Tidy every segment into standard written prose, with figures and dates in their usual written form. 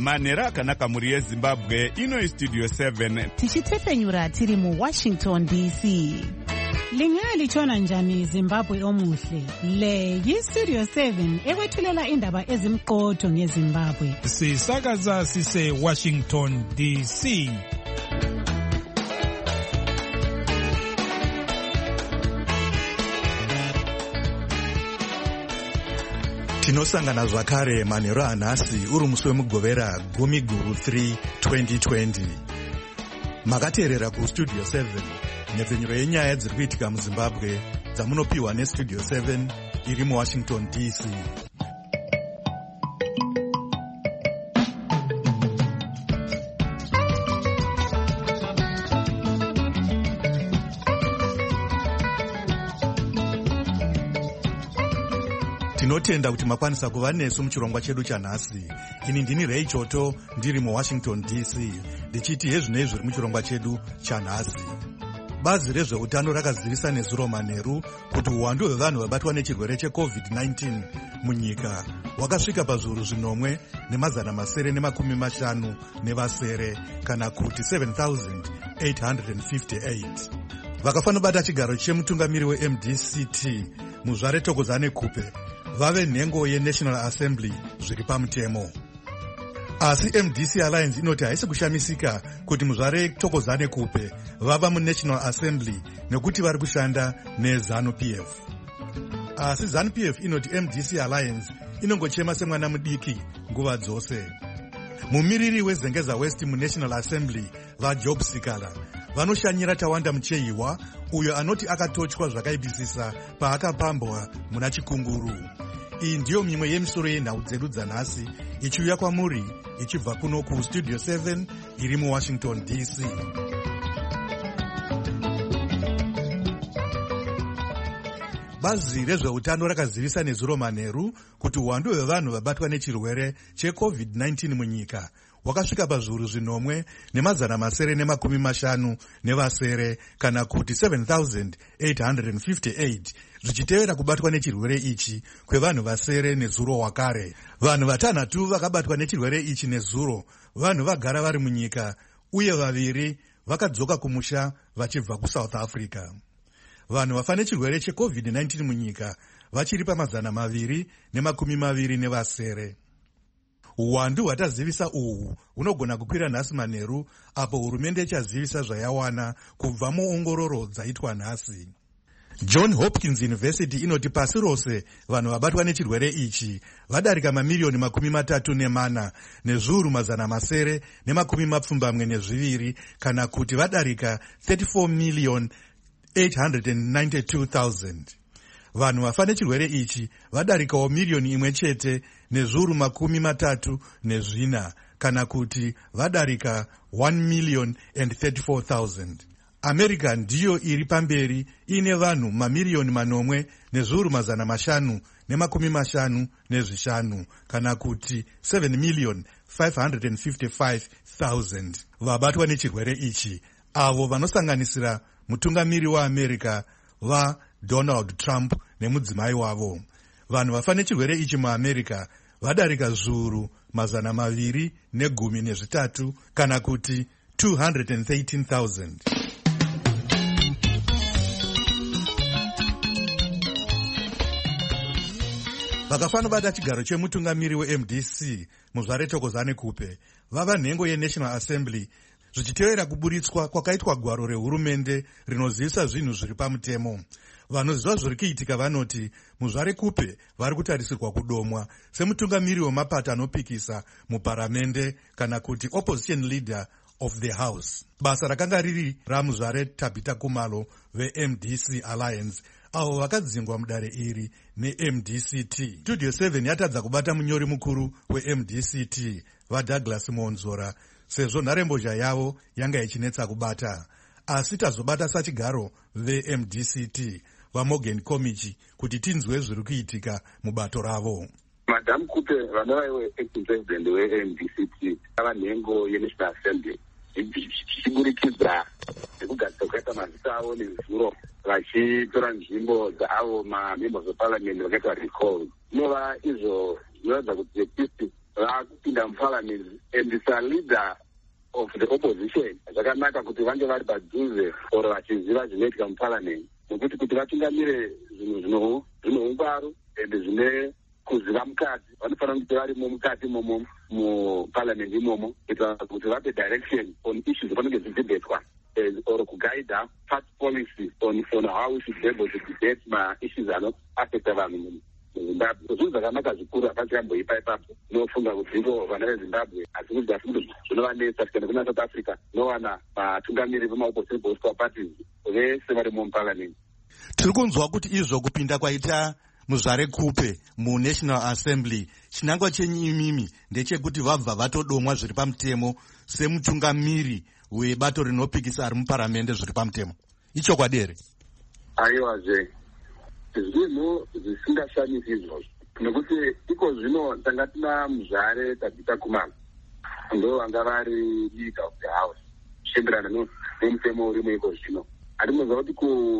Manera akanaka muri yeZimbabwe. Ino Studio 7 tichitefenyura tiri mu Washington DC. Lingalitshona njani Zimbabwe omuhle? Le yi-Studio 7 ekwethulela indaba ezimqotho ngeZimbabwe. Sisakaza sise Washington DC. Tinosangana zvakare manheru anhasi uri musi wemugovera 10/3 2020. Makateerera kuStudio 7 nhepfenyuro yenyaya dziri kuitika muZimbabwe dzamunopiwa neStudio 7 iri muWashington DC. Tinotenda kuti makwanisa kuva nesu muchirongwa chedu chanhasi. Ini ndini Ray Choto ndiri muWashington DC ndichiti hezvinei zviri muchirongwa chedu chanhasi. Bazi rezveutano rakazivisa nezuro manheru kuti uwandu hwevanhu vabatwa nechirwere cheCovid-19 munyika wakasvika pazviuru 9,950 kana kuti 7,858. Vakafanobata chigaro chemutungamiri weMDCT Muzvare Thokozani Kupe vave nhengo yeNational Assembly zviri pamutemo. Asi MDC Alliance inoti haisi kushamisika kuti Muzvare Thokozani Kupe vava muNational Assembly nekuti vari kushanda neZANU-PF. Asi ZANU-PF inoti MDC Alliance inongochema semwana mudiki nguva dzose. Mumiriri weZengeza West muNational Assembly vaJob Sikala vanoshanyira Tawanda Muchehiwa uyo anoti akatochwa zvakaipisisa paakapambwa muna Chikunguru. Iyi ndiyo mimwe yemisoro yenhau dzedu dzanhasi ichiuya kwamuri ichibva kuno kuStudio 7 iri muWashington DC. Bazi rezveutano rakazivisa nezuro manheru kuti uwandu hwevanhu vabatwa nechirwere cheCovid-19 munyika wakasvika pazviuru 9,950 kana kuti 7,858 zvichitevera kubatwa nechirwere ichi kwevanhu vasere nezuro wakare. Vanhu vatanhatu vakabatwa nechirwere ichi nezuro vanhu vagara vari munyika uye vaviri vakadzoka kumusha vachibva kuSouth Africa. Vanhu vafa nechirwere cheCovid-19 munyika vachiri pa220 Uwandu hwatazivisa uhu hunogona kukwira nhasi manheru apo hurumende ichazivisa zvayawana kubva muongororo dzaitwa nhasi. John Hopkins University inoti pasi rose vanhu vabatwa nechirwere ichi vadarika mamiliyoni 34 nezviuru 972 kana kuti vadarika 34,892,000. Vanhu vafa nechirwere ichi vadarikawo miliyoni imwe chete nezviuru 34 kana kuti vadarika 1,034,000. America ndiyo iri pamberi ine vanhu mamiliyoni 8 nezviuru 555 kana kuti 7,555,000 vabatwa nechirwere ichi, avo vanosanganisira mutungamiri waAmerica Donald Trump nemudzimai wavo. Vanhu vafa nechirwere ichi muAmerica vadarika zviuru 213 kana kuti 213,000. Vakafanobata chigaro chemutungamiri weMDC Muzvare Thokozani Kupe vava nhengo yeNational Assembly zvichitevera kuburitswa kwakaitwa gwaro rehurumende rinozivisa zvinhu zviri pamutemo. Vanoziva zviri kuitika vanoti Muzvare Kupe vari kutarisirwa kudomwa semutungamiri wemapato anopikisa muparamende kana kuti opposition leader of the House. Basa rakanga riri raMuzvare Tabita Kumalo veMDC Alliance avo vakadzingwa mudare iri neMDCT. Studio 7 yatadza kubata munyori mukuru weMDCT vaDouglas Monzora sezvo nharembozha yavo yanga ichinetsa kubata. Asi tazobata sachigaro veMDCT vaMorgan Komichi kuti tinzwe zviri kuitika mubato ravo. Madam Kupe vanova acting president weMDCT ava nhengo yeNational Assembly ichiburikidza nekugadzirwa kwakaita mazita avo nezuro vachitora nzvimbo dzaavo mamembers of parliament vakaitwa recall. Inova izvo zvinoratidza kuti vakupinda muparliament and leader of the opposition. Zvakanaka kuti vange vari padhuze or vachiziva zvinoitika muparliament, nokuti kuti vatungamire zvinhu zvine ungwaru and zvine kuziva mukati, vanofanira kuti varimo mukati imomo muparliament imomo kuitira kuti vape direction on issues vanenge zvichidebetwa or kuguida party policy on how we should be able to debate ma-issues anoaffecta vanhu muzimbabwe. Zvinhu zvakanaka zvikuru hapachamboipa ipapo. Nofunga kuti ndiko vana vezimbabwe asi kuti zvinovanetsa tikenda kuna South Africa nowana vatungamiri vemaopposition political parties vese varimo muparliament. Tiri kunzwa kuti izvo kupinda kwaita Muzvare Kupe muNational Assembly chinangwa chenyu imimi ndechekuti vabva vatodomwa zviri pamutemo semutungamiri webato rinopikisa ari muparamende zviri pamutemo. Ichokwadi here? Aiwazve, zvinhu zvisingashamisi izvozvo, nekuti iko zvino tanga tina Muzvare Tabitha Kumalo ndo vanga vari leader of the house zvichienderana nemutemo urimo iko zvino. Handinoziva kuti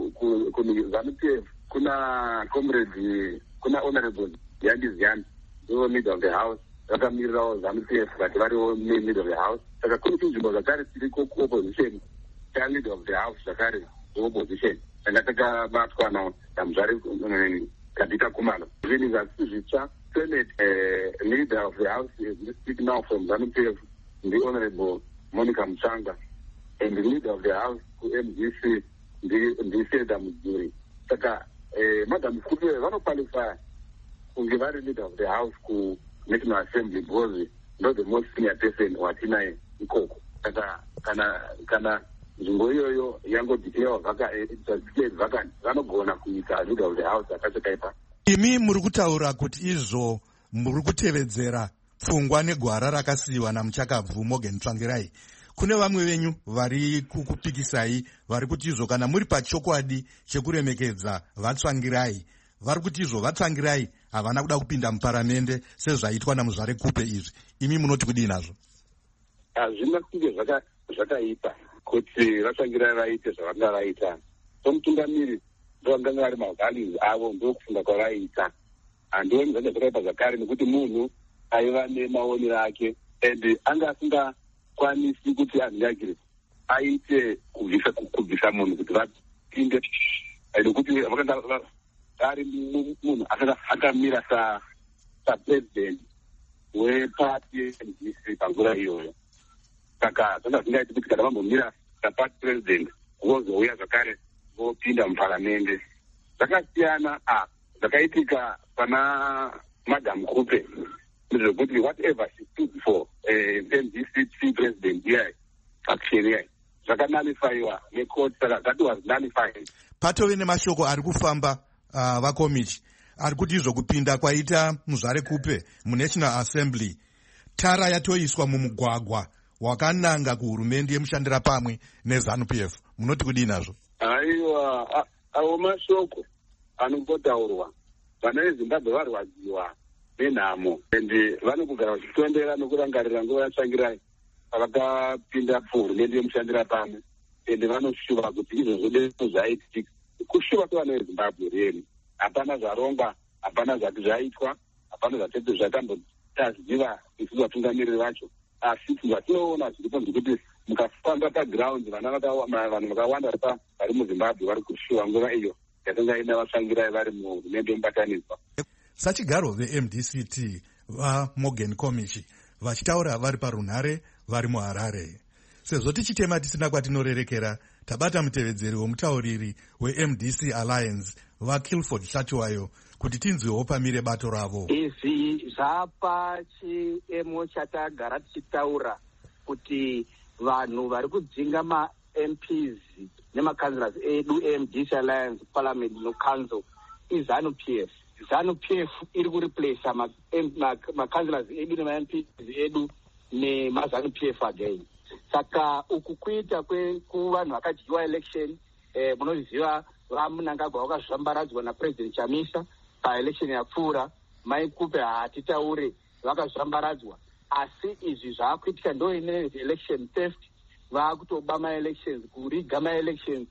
kuZANU-PF kuna comrade, kuna honorable Yandi Ziyani ndivo leader of the house, vakamirirawo ZANU-PF vati variwo leader of the house. Saka kune chinzvimbo zvakare tiriko kuopposition leader of the house zvakare opposition tanga takabatwa naMuzvare Tabitha Kumalo. Zvinhu zvasi zvitsva, Senate leader of the house is speaking now from ZANU-PF, the honorable Monica Mutsvanga, and the leader of the house to MDC ndiseda Mudhuri. Saka Madam Kupe vanoqualify kunge vari leader of the house ku National Assembly because not the most senior person watinaye ikoko. Saka kana nzvimbo iyoyo yangodeclare vacant vanogona kuita leader of the house akachekaipa. Imi muri kutaura kuti izvo muri kutevedzera pfungwa negwara rakasiyiwa naMuchakabvu Morgan Tsvangirai. Kune vamwe venyu vari kukupikisai vari kuti izvo kana muri pachokwadi chekuremekedza vaTsvangirai, vari kuti izvo vaTsvangirai havana kuda kupinda muparamende sezvaitwa naMuzvare Kupe izvi. Imi munoti kudii nazvo? Hazvina kunge zvakaipa kuti vaTsvangirai vaite zvavanga vaita. Somutungamiri ndovanga vari mavalues avo ndokufunga kwavaiita. Handioni zvanga zvakaipa zvakare nekuti munhu aiva nemaonero ake and anga asingakwanisi kuti azvingagire aite kubvisa munhu kuti vapinde, nekuti vakanga vari munhu akamira sapresident weparty NDC panguva iyoyo. Saka zvanga zvingaiti kuti kana vambomira saparty president vozouya zvakare vopinda muparamende. Zvakasiyana zvakaitika pana Madam Kupe zvekuti whatever she stood for NDC president here faction here zvakanalifiwa necourt, saka that was nullified. Patove nemashoko ari kufamba vakomichi ari kuti izvo kupinda kwaita Muzvare Kupe muNational Assembly tara yatoiswa mumugwagwa wakananga kuhurumende yemushandira pamwe neZANU-PF. Munoti kudii nazvo? Aiwa, awo mashoko anongotaurwa. Vana veZimbabwe varwadziwa nenhamo ende vanogara vachitondera nokurangarira nguva yaTsvangirai vakapinda kuhurumende yemushandira pamwe ende vanoshuva kuti izvozvo ndizvo zvaitika. Kushuva kwevana veZimbabwe reni, hapana zvarongwa, hapana zvati zvaitwa, hapana zvatete zvatambotaziva isusu vatungamiriri vacho. Asi zvatinoona zviripo ndekuti mukafamba paground vanhu vakawanda vari muZimbabwe vari kushuva nguva iyo yakanga ina vaTsvangirai vari muhurumende yemubatanidzwa. Sachigaro veMDCT vaMorgan Komichi vachitaura vari parunhare vari muHarare. Sezvo tichitema tisina kwatinorerekera, tabata mutevedzeri womutauriri weMDC Alliance vaKilford Shatiwayo kuti tinzwewo pamire bato ravo. Izvi zvapa chiemo chatagara tichitaura kuti vanhu vari kudzinga maMPs nemakanzilers edu eMDC Alliance Parliament noCouncil iZANU-PF. ZANU-PF iri kureplace makanzilers edu nemaMPs edu nemaZANU-PF again. Saka uku kuita kuvanhu vakadyiwa election, munoziva vaMnangagwa vakazvambaradzwa naPresident Chamisa paelection yapfuura. Mai Kupe hatitaure vakazvambaradzwa, asi izvi zvaakuitika ndo ine election theft, vaakutoba ma-elections, kuriga ma-elections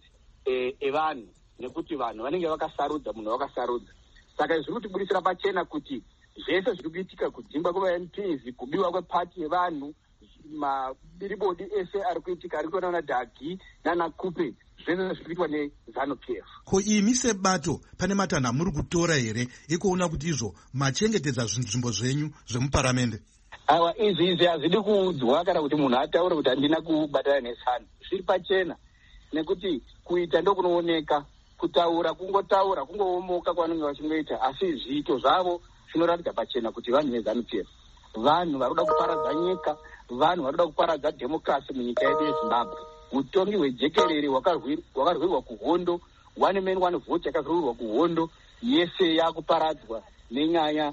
evanhu, nekuti vanhu vanenge vakasarudza munhu vakasarudza. Saka izvi kutibudisira pachena kuti zvese zviri kuitika, kudzingwa kweva-MPs, kubiwa kwepati yevanhu, mabiribodi ese ari kuitika, ari kuona Dhagi nana Kupe, zvese zviri kuitwa neZANU-PF. Ko imi sebato pane matanho amuri kutora here ekuona kuti izvo machengetedza nzvimbo zvenyu zvemuparamende? Awa, izvi hazvidi kuudzwa kana kuti munhu ataure kuti handina kubatana neSANU. Zviri pachena, nekuti kuita ndokunooneka, kutaura kungotaura, kungoomoka kwavanenge vachingoita, asi zviito zvavo zvinoratidza pachena kuti vanhu veZANU-PF, vanhu vari kuda kuparadza nyika, vanhu vari kuda kuparadza dhemokirasi munyika yedu yeZimbabwe. Utongi hwejekerere hwakarwirwa kuhondo, one man one vote yakarwirwa kuhondo, yese yakuparadzwa nenyaya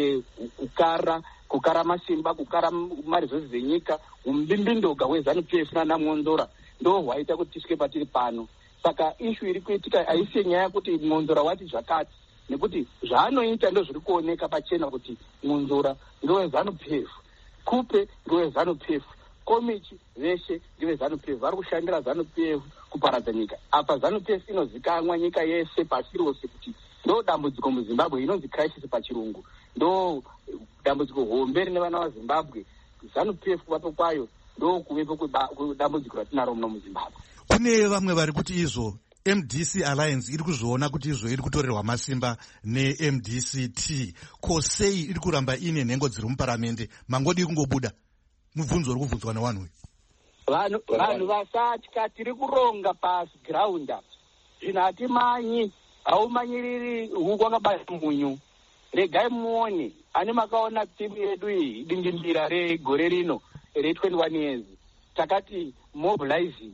kukara masimba, kukara marizosi dzenyika. Umbimbindoga hweZANU-PF nana Mwonzora ndo hwaita kuti tisvike patiri pano. Saka ishu iri kuitika haisi nyaya yekuti Mwonzora wati zvakati, nekuti zvaanoita ndo zviri kuoneka pachena kuti Mwonzora ndoweZANU-PF, Kupe ndoweZANU-PF, Komichi veshe ndeveZANU-PF, vari kushandira ZANU-PF kuparadza nyika. Apa ZANU-PF inozikanwa nyika yese pasi rose kuti ndo dambudziko muZimbabwe inonzi crisis pachirungu, ndo dambudziko hombe rine vana vaZimbabwe. ZANU-PF kuvapo kwayo ndo kuvepo kudambudziko ratinaro muno muZimbabwe. Kune vamwe vari kuti izvo MDC Alliance iri kuzviona kuti izvo iri kutorerwa masimba neMDC-T. Ko sei iri kuramba ine nhengo dziri muparamende? Mangodi kungobuda mubvunzo uri kubvunzwa nevanhu uyu. Vanhu vasatya, tiri kuronga pasi ground apa. Zvinhu hatimanyi, haumanyiriri huku wakabata munyu. Regai muone, ani makaona timu yedu iyi dingindira regore rino re21 years. Takati mobilizing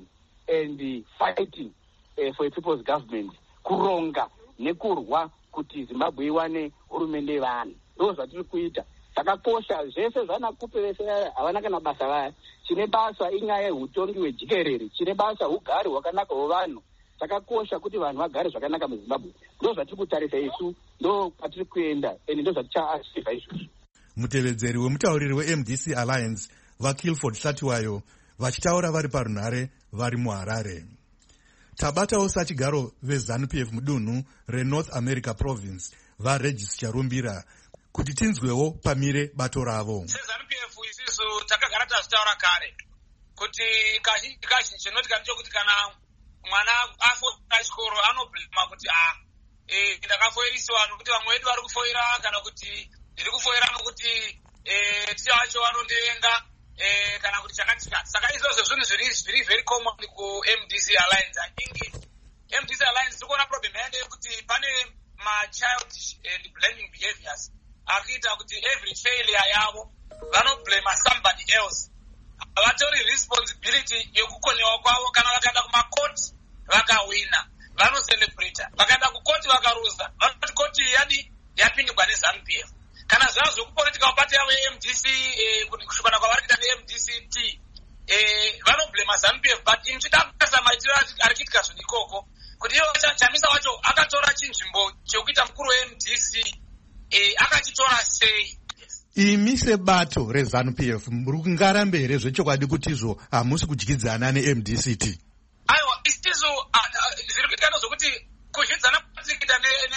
and fighting for a people's government, kuronga nekurwa kuti Zimbabwe iwane hurumende yevanhu. Ndo zvatiri kuita. Takakosha zvese zvanakupe vese havana kana basa vaya. Chine basa inyaya yehutongi hwejikerere, chine basa ugari hwakanaka hwevanhu. Takakosha kuti vanhu vagare zvakanaka muZimbabwe. Ndo zvatiri kutarisa isu, ndo kwatiri kuenda, ende ndo zvatichaasiva izvozvo. Mutevedzeri wemutauriri weMDC Alliance vaKilford Hlatiwayo vachitaura vari parunhare vari muHarare. Tabatawo sachigaro veZANU-PF mudunhu reNorth America Province vaRegis Charumbira kuti tinzwewo pamire bato ravo. SeZANU-PF isisu takagara tazvitaura kare kuti kazhinji chinoitika ndechokuti kana mwana afoira chikoro anoblema kuti ndakafoirisiwa nokuti vamwe vedu vari kufoira, kana kuti ndiri kufoira nokuti ticha vacho vanondenga kana kuti chakatika. Saka izvozvo zvinhu zviri very common kuMDC Alliance. I think MDC Alliance tikuona problem yaende yekuti pane childish and blaming behaviors akuita kuti every failure yavo vanoblema somebody else. Havatori responsibility yekukonewa kwavo. Kana vakaenda kumakoti vakawina vanocelebrata, vakaenda kukoti vakaruza vanoti koti yapindwa neZANU-PF. Kana zvava zvekupolitika mabati yavo eMDC kushukana kwavari kuita neMDC-T vanoblema ZANU-PF, but imuchidakasa maitiro ari kuitika zvinhu ikoko kuti ivo chamisa wacho akatora chinzvimbo chekuita mukuru weMDC akachitora sei. Imi sebato reZANU-PF muri kungarambe here zvechokwadi kuti izvo hamusi kudyidzana neMDC-T? Aiwa, isizo zviri kuitika ndozvokuti kuzvidzana kwatikuita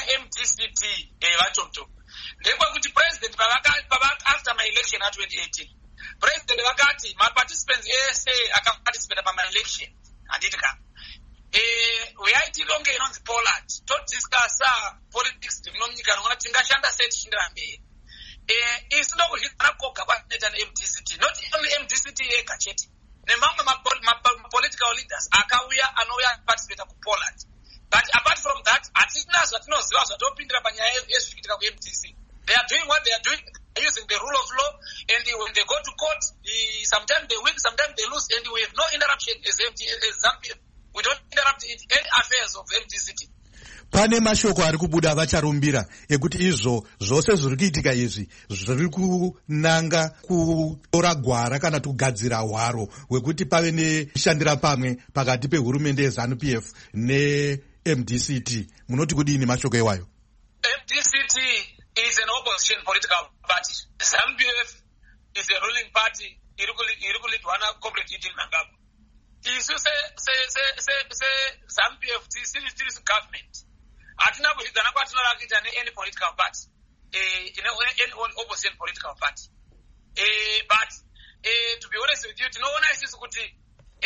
neMDC-T vachoto ndekwekuti president after my election a2018 president vakati maparticipants ese akaparticipata pamaelection handiti ka weyaiti longe inonzi Poland todiscasa politics muno munyika noona tingashanda sei tichiendera mberi. Isi ndokuzvidzana koga kwatinoita neMDC-T, not only MDC-T yega chete, nemamwe political leaders akauya anouya participate kuPoland. But apart from that, hatina zvatinoziva zvatopindira panyaya yezvikuitika kuMDC. They are doing what they are doing, using the rule of law, and when they go to court, sometimes they win, sometimes they lose, and we have no interruption as ZANU-PF. We don't interrupt any affairs of MDC-T. Pane mashoko ari kubuda vacharumbira ekuti izvo zvose zviri kuitika izvi zviri kunanga kutora gwara kana kugadzira hwaro hwekuti pave neshandira pamwe pakati pehurumende yeZANU-PF neMDC-T. Munoti kudini mashoko iwayo? MDC-T is an opposition political party. ZANU-PF is a ruling party. Iri kulidwana comrade Eugene Mnangagwa. Isu se ZANU-PF tiri government. Hatina kuzvidzana kwatinoda kuita neany political party. in any opposition political party. But to be honest with you, tinoona isisi kuti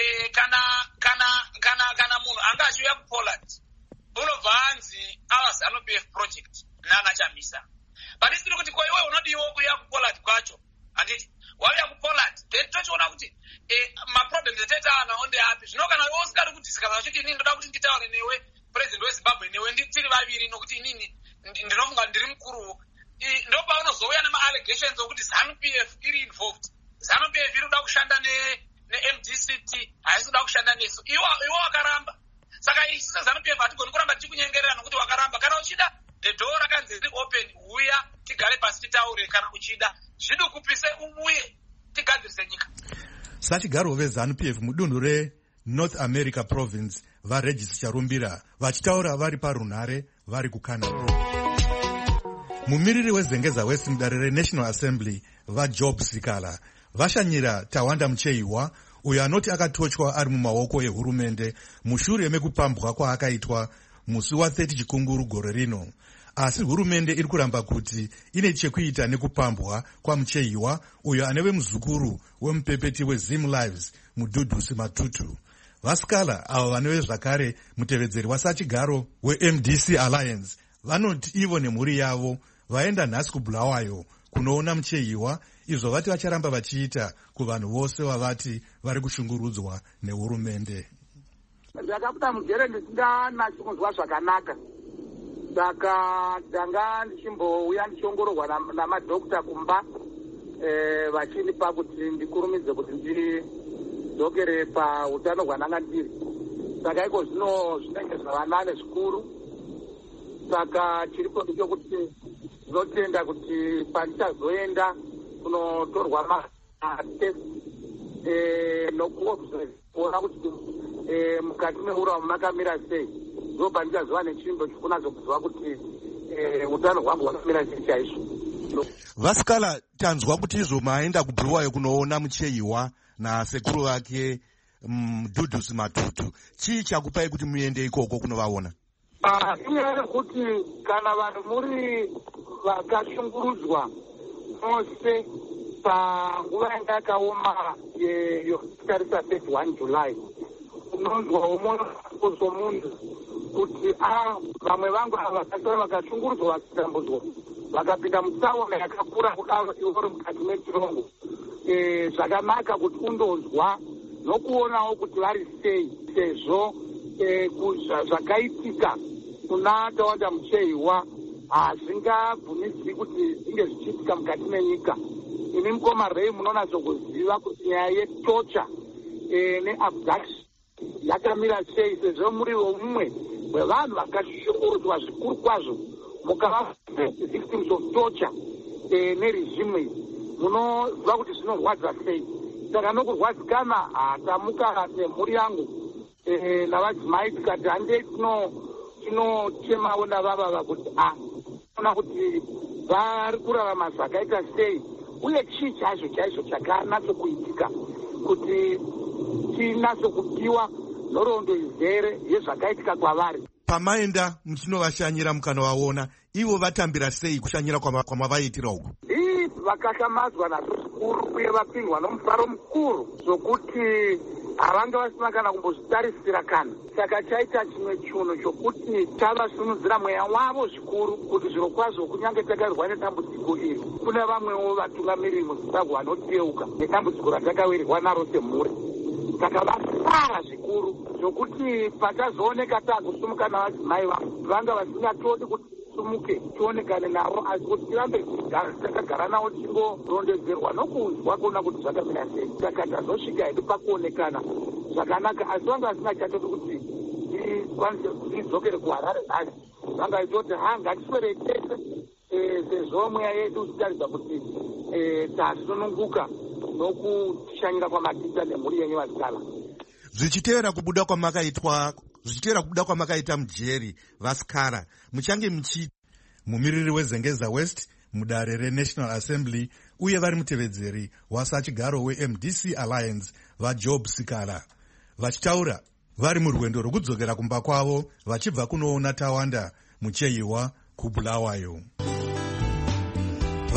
kana munhu anga achiuya kuPoland unobva anzi ZANU-PF project nana chamisa. But isiri kuti ko iwe unodiwo kuya kuPoland kwacho. Anditi wauya kuPoland tochiona kuti maproblems etetaana onde api. Zvino kana iwe usikari kuti sikazachiti inini ndoda kuti nditaure newe president weZimbabwe newe tiri vaviri nokuti inini ndinofunga ndiri mukuruwo. Ndo paunozouya nema-allegations okuti ZANU-PF iri involved. ZANU-PF iri kuda kushanda ne-MDCT, haisi kuda kushanda nesu. Iwo wakaramba. Saka isi ZANU-PF hatigoni kuramba tichikunyengerera nokuti wakaramba. Kana uchida, the door rakanzi riri open, uya tigare pasi titaure. Kana uchida, zvidukupise ubuye tigadzirise nyika. Sachigaro veZANU-PF mudunhu reNorth America Province vaRegis Charumbira vachitaura vari parunhare vari kuCanada. Mumiriri wezengeza West mudare reNational Assembly vaJob Sikala vashanyira Tawanda Mucheiwa uyo anoti akatochwa ari mumaoko ehurumende mushure mekupambwa kwaakaitwa musi wa30 Chikunguru gore rino. Asi hurumende iri kuramba kuti ine chekuita nekupambwa kwaMucheiwa uyo aneve muzukuru wemupepeti weZim Lives Mudhudhusi Matutu. Vasikala avo vanove zvakare mutevedzeri wasachigaro weMDC Alliance vanoti ivo nemhuri yavo vaenda nhasi kuBulawayo kunoona Mucheiwa, izvo vati vacharamba vachiita kuvanhu vose vavati vari kushungurudzwa nehurumende. Ndakabuda mugere ndisingana chikunzwa zvakanaka. Saka ndanga ndichimbouya ndichiongororwa namadhokita kumba vachindipa kuti ndikurumidze kuti ndidzokere pautano hwandanga ndiri. Saka iko zvino zvinenge zvavanane zvikuru. Saka chiripo ndechekuti ndinotenda kuti pandichazoenda kunotorwa matest nokuona kuti mukati meuramo makamira sei. Ndo pandichaziva nechimbo chikunazokuziva kuti utano hwangu hwakamira sei chaizvo. Vasikala, tanzwa kuti izvo maenda kuBulawayo kunoona Mucheiwa nasekuru vake Mudhudhusi Matutu. Chii chakupai kuti muende ikoko kunovaona? Inyaya yekuti kana vanhu muri vakashungurudzwa mose panguva yanga yakaoma yokutarisa 31 July, unonzwa umwe somunhu kuti vamwe vangu vakasara vakashungurudzwa vakitambudzwa vakapinda mutsaona yakakura kudaro ivo ri mukati mechirongo. Zvakanaka kuti undonzwa nokuonawo kuti vari sei, sezvo zvakaitika kuna Tawanda Mucheiwa hazvingabvumidzi kuti zvinge zvichiitika mukati menyika. Ini mukoma rei munonatsokuziva kuti nyaya yetocha neabduction yakamira sei, sezvo muri vomumwe wevanhu vakashungurudzwa zvikuru kwazvo mukava victims of torture neregime. Munoziva kuti zvinorwadza sei. Saka nokurwadzikana hatamuka nemhuri yangu navadzimai tikati handei tinochemawo navavava kuti ona kuti vari kurarama zvakaita sei, uye chii chaizvo chakanatsokuitika kuti tinatsokupiwa nhoroondo izere yezvakaitika kwavari. Pamaenda muchinovashanyira mukanovaona, ivo vatambira sei kushanyira kwamavaitira uku? Vakashamadzwa nazvo zvikuru uye vapindwa nomufaro mukuru zvokuti havanga vasina kana kumbozvitarisira kana. Saka chaita chimwe chinhu chokuti tavasunudzira mweya wavo zvikuru kuti zviro kwazvo kunyange takavirwa nedambudziko iri kune vamwewo vatungamiriri muZimbabwe vanoteuka nedambudziko ratakawirirwa naro semhuri. Saka vasara zvikuru zvokuti patazooneka takusumuka navadzimai vanga vasingatodi kuti sumuke tionekane navo, asi kuti tirambe takagara navo tichingorondedzerwa nokunzwa kuona kuti zvakamira sei. Saka tazosvika hedu pakuonekana zvakanaka, asi vanga vasingatodi kuti tikwanise tidzokere kuHarare nhasi. Vanga vaitoti ngatiswere tese sezvo mweya yedu tichitarisa kuti tasununguka nokushanyira kwamatita nemhuri yenyu Vasikala. Zvichiteera kubuda kwamakaita mujeri Vasikala, muchange muchi mumiriri wezengeza West mudare reNational Assembly uye vari mutevedzeri wasachigaro weMDC Alliance vaJob Sikala vachitaura vari murwendo rwokudzokera kumba kwavo vachibva kunoona Tawanda Mucheiwa kuBulawayo.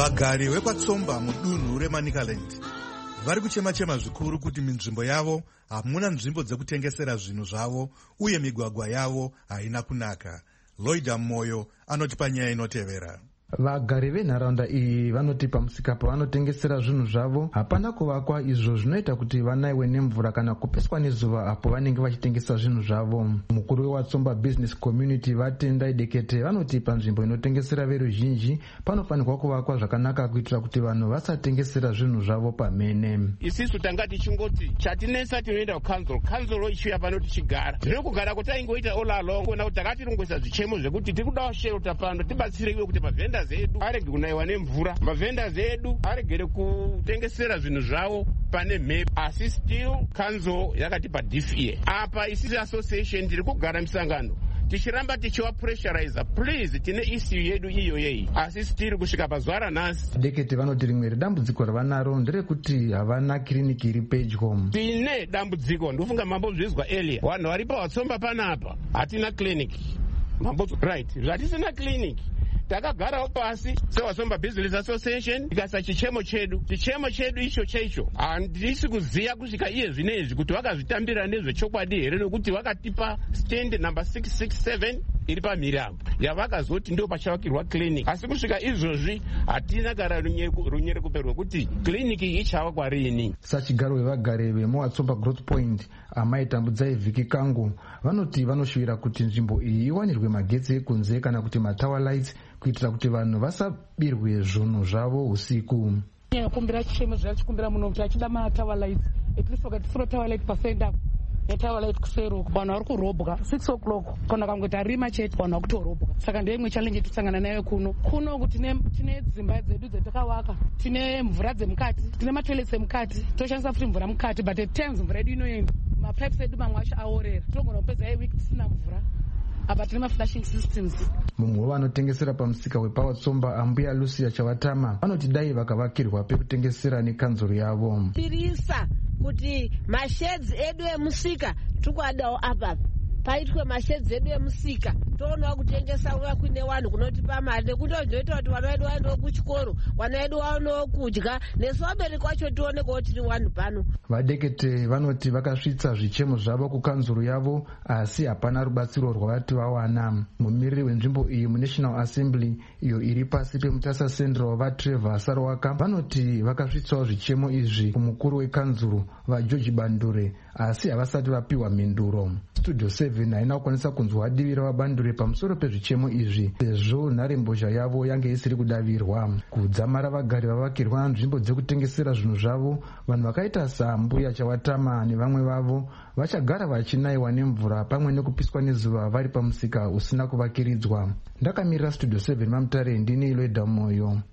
Vagari vekwatsomba mudunhu reManicaland vari kuchema-chema zvikuru kuti minzvimbo yavo hamuna nzvimbo dzekutengesera zvinhu zvavo uye migwagwa yavo haina kunaka. Lloyd Moyo anoti panyaya inotevera. Vagari venharaunda iyi vanoti pamusika pavanotengesera zvinhu zvavo hapana kuvakwa, izvo zvinoita kuti vanaiwe nemvura kana kupeswa nezuva apo vanenge vachitengesa zvinhu zvavo. Mukuru weWatsomba Business Community Vatendai Dekete vanoti panzvimbo inotengesera veruzhinji panofanirwa kuvakwa zvakanaka kuitira kuti vanhu vasatengesera zvinhu zvavo pamene. Isisu tanga tichingoti chatinesa tinoenda kukanzuro ichiuya pano tichigara. Zvino kugara kuti aingoita all along kuona kuti takatirongesa zvichemo zvekuti tiri kudawo shelter pano tibatsiriwe kuti mavhenda zedu arege kunaiwa nemvura, mavhenda zedu aregere kutengesera zvinhu zvavo pane mhepo. Asi still kanzo yakatipa DFA apa isisi association tiri kugara misangano tichiramba tichiwa pressurizer, please tine issue yedu iyo yei, asi still kusvika pazuva ranhasi. Dekete vanoti rimwe redambudziko ravanaro nderekuti havana kiriniki iri pedyo. Tine dambudziko ndofunga mambozvizwa earlier, vanhu vari paWatsomba panapa hatina clinic. Mambo right, zvatisina clinic takagarawo pasi seWatsomba Business Association tikasa chichemo chedu icho chaicho handisi kuziva kusvika iye zvinezvi kuti vakazvitambira nezvechokwadi here, nekuti vakatipa stand number 667 iri pamhirambo yavakazoti ndio pachavakirwa clinic, asi kusvika izvozvi hatina kana runyere kupe rwekuti clinic ichava kwarini. Sachigaro wevagari vemuWatsomba Growth Point Amai Tambudzai Viki Kangu vanoti vanoshuvira kuti nzvimbo iyi iwanirwe magetsi ekunze kana kuti matower lights kuitira kuti vanhu vasabirwe zvinhu zvavo usiku. Kumbira chichemo zvachikumbira muno kuti achida matower lights at least wakati furo tower light pasenda netower light kusero vanhu vari kurobwa 6 o'clock kana kangoita arima chete vanhu vari kutorobwa. Saka ndiyo imwe challenge tusangana nayo kuno kuti tine dzimba dzedu dzetakavaka, tine mvura dzemukati, tine matoilets emukati, toshandisa futi mvura mukati, but at times mvura yedu inoenda mapipes edu mamwe acho aorera, tinogona kupedza wiki tisina mvura. Apa tine maflashing systems. Mumwe wavanotengesera pamusika wepaWatsomba Ambuya Lucia Chavatama vanoti dai vakavakirwa pekutengesera nekanzuro yavo. Pirisa kuti mashedzi edu emusika tukwadawo apa paitwe mashedzi edu emusika toonawo kutengesa uya kuine vanhu kunotipa mari nekuti zvinoita kuti vana vedu vaendewo kuchikoro, vana vedu vaonewo kudya, nesu vabereki vacho tionekewo tiri vanhu pano. Vadekete vanoti vakasvitsa zvichemo zvavo kukanzuro yavo asi hapana rubatsiro rwavati vawana. Mumiriri wenzvimbo iyi muNational Assembly iyo iri pasi peMutasa Central vaTrevor Sarwaka vanoti vakasvitsawo zvichemo izvi kumukuru wekanzuro vaGeorge Bandure asi havasati vapiwa mhinduro. Studio 7 haina kukwanisa kunzwa divi ravabandure pamusoro pezvichemo izvi sezvo nharembozha yavo yange isiri kudavirwa. Kudzamara vagari vavakirwa nzvimbo dzekutengesera zvinhu zvavo, vanhu vakaita saMbuya Chawatama nevamwe vavo vachagara vachinaiwa nemvura pamwe nekupiswa nezuva vari pamusika usina kuvakiridzwa. Ndakamirira Studio 7 Mamutare, ndini Lloyd Moyo.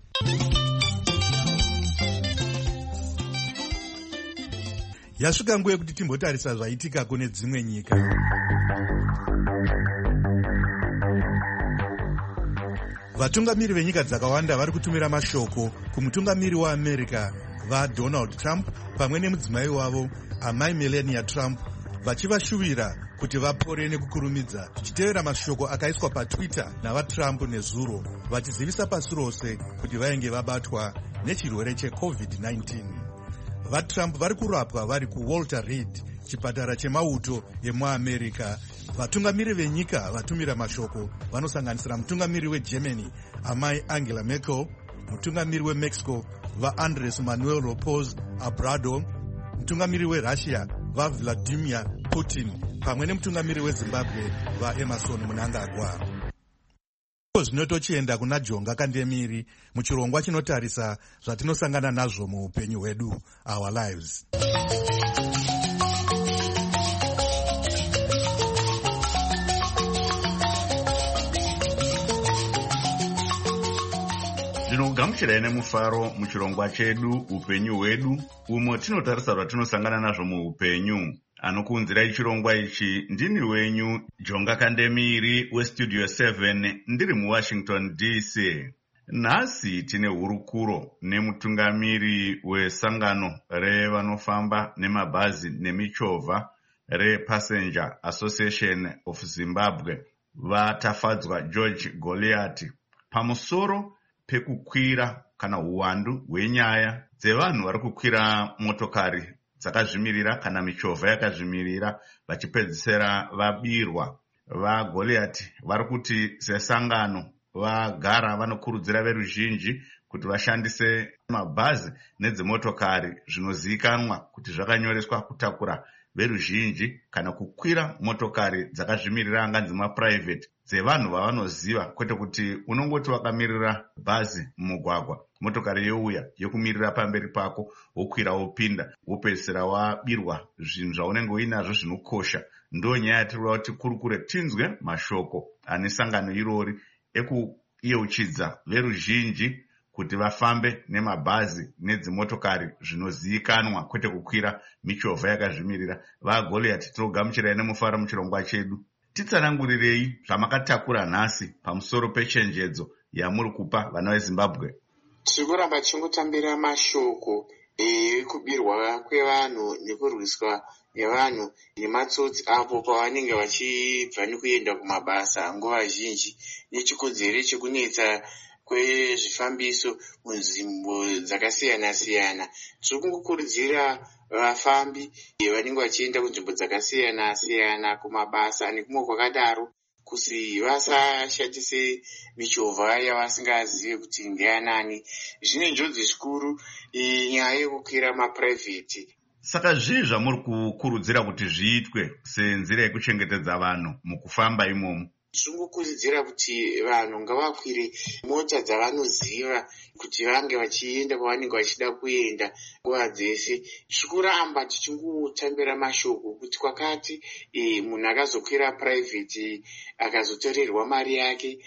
Yasvika nguva yekuti timbotarisa zvaitika kune dzimwe nyika. Vatungamiri venyika dzakawanda vari kutumira mashoko kumutungamiri waAmerica vaDonald Trump pamwe nemudzimai wavo amai Melania Trump vachivashuvira kuti vapore nekukurumidza, tichitevera mashoko akaiswa paTwitter navaTrump nezuro vachizivisa pasi rose kuti vainge vabatwa nechirwere cheCovid-19. VaTrump vari kurapwa vari kuWalter Reed, chipatara chemauto emuAmerica. Vatungamiri venyika vatumira mashoko vanosanganisira mutungamiri weGermany amai Angela Merkel, mutungamiri weMexico vaAndres Manuel Lopez Obrador, mutungamiri weRussia vaVladimir Putin pamwe nemutungamiri weZimbabwe vaEmerson Mnangagwa. Zvino tochienda kuna Jonga Kandemiri muchirongwa chinotarisa zvatinosangana nazvo muupenyu hwedu, our lives. Zvinogamuchirai nemufaro muchirongwa chedu upenyu hwedu, umo tinotarisa zvatinosangana nazvo muupenyu. Anokuunzirai chirongwa ichi ndini wenyu Jonga Kandemiri weStudio 7 ndiri muWashington DC. Nhasi tine hurukuro nemutungamiri wesangano revanofamba nemabhazi nemichovha rePassenger Association of Zimbabwe, vatafadzwa George Goliath, pamusoro pekukwira kana uwandu hwenyaya dzevanhu vari kukwira motokari dzakazvimirira kana michovha yakazvimirira vachipedzisira vabirwa. VaGoliath vari kuti sesangano vagara vanokurudzira veruzhinji kuti vashandise mabhazi nedzimotokari zvinozivikanwa kuti zvakanyoreswa kutakura veruzhinji kana kukwira motokari dzakazvimirira anganzi mapuraivheti dzevanhu vavanoziva, kwete kuti unongoti wakamirira bhazi mumugwagwa, motokari youya yokumirira pamberi pako, wokwira wopinda wopedzisira wabirwa zvinhu zvaunenge uinazvo zvinokosha. Ndo nyaya tirikuda kuti kurukure tinzwe mashoko ane sangano irori ekuyeuchidza veruzhinji kuti vafambe nemabhazi nedzimotokari zvinozivikanwa, kwete kukwira michovha yakazvimirira. VaGoliath tinogamuchirai nemufaro muchirongwa chedu. Titsanangurirei zvamakataura nhasi pamusoro pechenjedzo yamuri kupa vana veZimbabwe. Tiri kuramba tichingotambira mashoko ekubirwa kwevanhu nekurwiswa nevanhu nematsotsi apo pavanenge vachibva nekuenda kumabasa nguva zhinji nechikonzero chekunetsa kwezvifambiso munzvimbo dzakasiyana-siyana. Tiri kungokurudzira vafambi vanenge vachienda kunzvimbo dzakasiyana-siyana kumabasa nekumwe kwakadaro kuti vasashandise michovha yavasingazivi kuti ndeyanani. Zvine njodzi zvikuru nyaya yekukwira mapuraivheti. Saka zvii zvamuri kukurudzira kuti zviitwe senzira yekuchengetedza vanhu mukufamba imomo? Tingokurudzira kuti vanhu ngavakwire mota dzavanoziva kuti vange vachienda kwavanenge vachida kuenda nguva dzese. Tikuramba tichingotambira mashoko kuti kwakati munhu akazokwira puraivheti akazotorerwa mari yake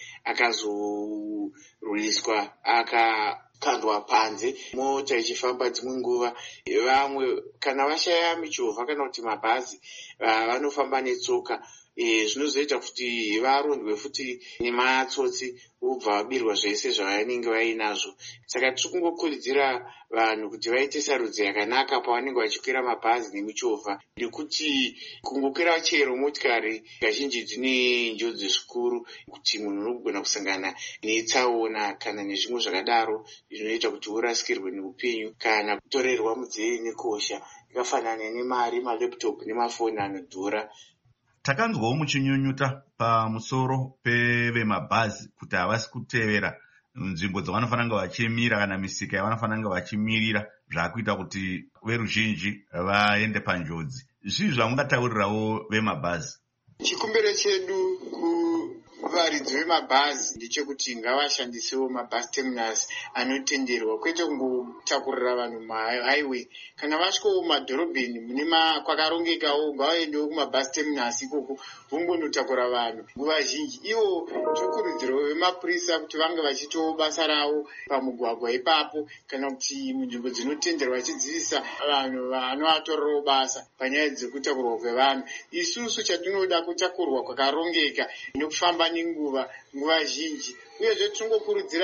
akazorwiswa akakandwa panze mota ichifamba dzimwe nguva. Vamwe kana vashaya michovha kana kuti mabhazi vanofamba netsoka. Zvinozoita kuti varondwe futi nematsotsi vobva vabirwa zvese zvavanenge vainazvo. Saka tiri kungokurudzira vanhu kuti vaite sarudzo yakanaka pavanenge vachikwira mabhazi nemichovha, nekuti kungokwira chero motikari kazhinji dzine njodzi zvikuru kuti munhu unogona kusangana netsaona kana nezvimwe zvakadaro zvinoita kuti urasikirwe neupenyu kana kutorerwa mudzeye nekosha yakafanana nemari, maleptopu nemafoni anodhura. Takanzwawo muchinyunyuta pamusoro pevemabhazi kuti havasi kutevera nzvimbo dzavanofanira vachimira kana misika yavanofanira vachimirira, zvaakuita kuti veruzhinji vaende panjodzi. Zvii zvamungataurirawo vemabhazi? Chikumbiro chedu kuvaridzi vemabhazi ndechekuti ngavashandisewo mabhazi terminals anotenderwa, kwete kungotakurira vanhu mahighway. Kana vasvikawo mumadhorobheni mune kwakarongekawo ngavaendewo kumabhazi terminals ikoko vombonotakura vanhu nguva zhinji. Ivo tikurudziro vemapurisa kuti vange vachitawo basa ravo pamugwagwa ipapo, kana kuti munzvimbo dzinotenderwa vachidzivisa vanhu vanovatorerawo basa panyaya dzekutakurwa kwevanhu. Isusu chatinoda kutakurwa kwakarongeka nekufamba nenguva zhinji. Uyezve tingokurudzira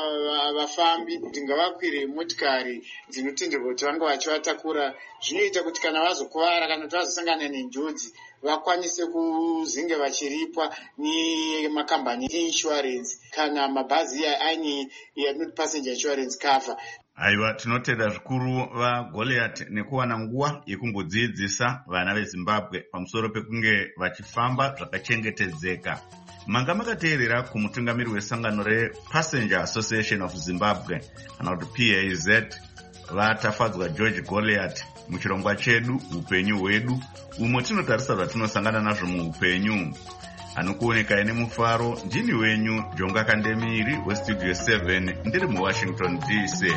vafambi kuti ngavakwire motikari dzinotenderwa kuti vange vachivatakura. Zvinoita kuti kana vazokuvara kana kuti vazosangana nenjodzi vakwanise kuzenge vachiripwa nemakambani einsurance kana mabhazi aine yatinoti passenger insurance cover. Aiwa, tinotenda zvikuru vaGoliath nekuwana nguva yekumbodzidzisa vana veZimbabwe pamusoro pekunge vachifamba zvakachengetedzeka. Manga makateerera kumutungamiri wesangano rePassenger Association of Zimbabwe kana kuti PAZ, vatafadzwa George Goliath muchirongwa chedu upenyu hwedu, umwe tinotarisa zvatinosangana nazvo muupenyu. Anokuoneka ine mufaro ndini wenyu Jonga Kandemiri weStudio 7 ndiri muWashington DC.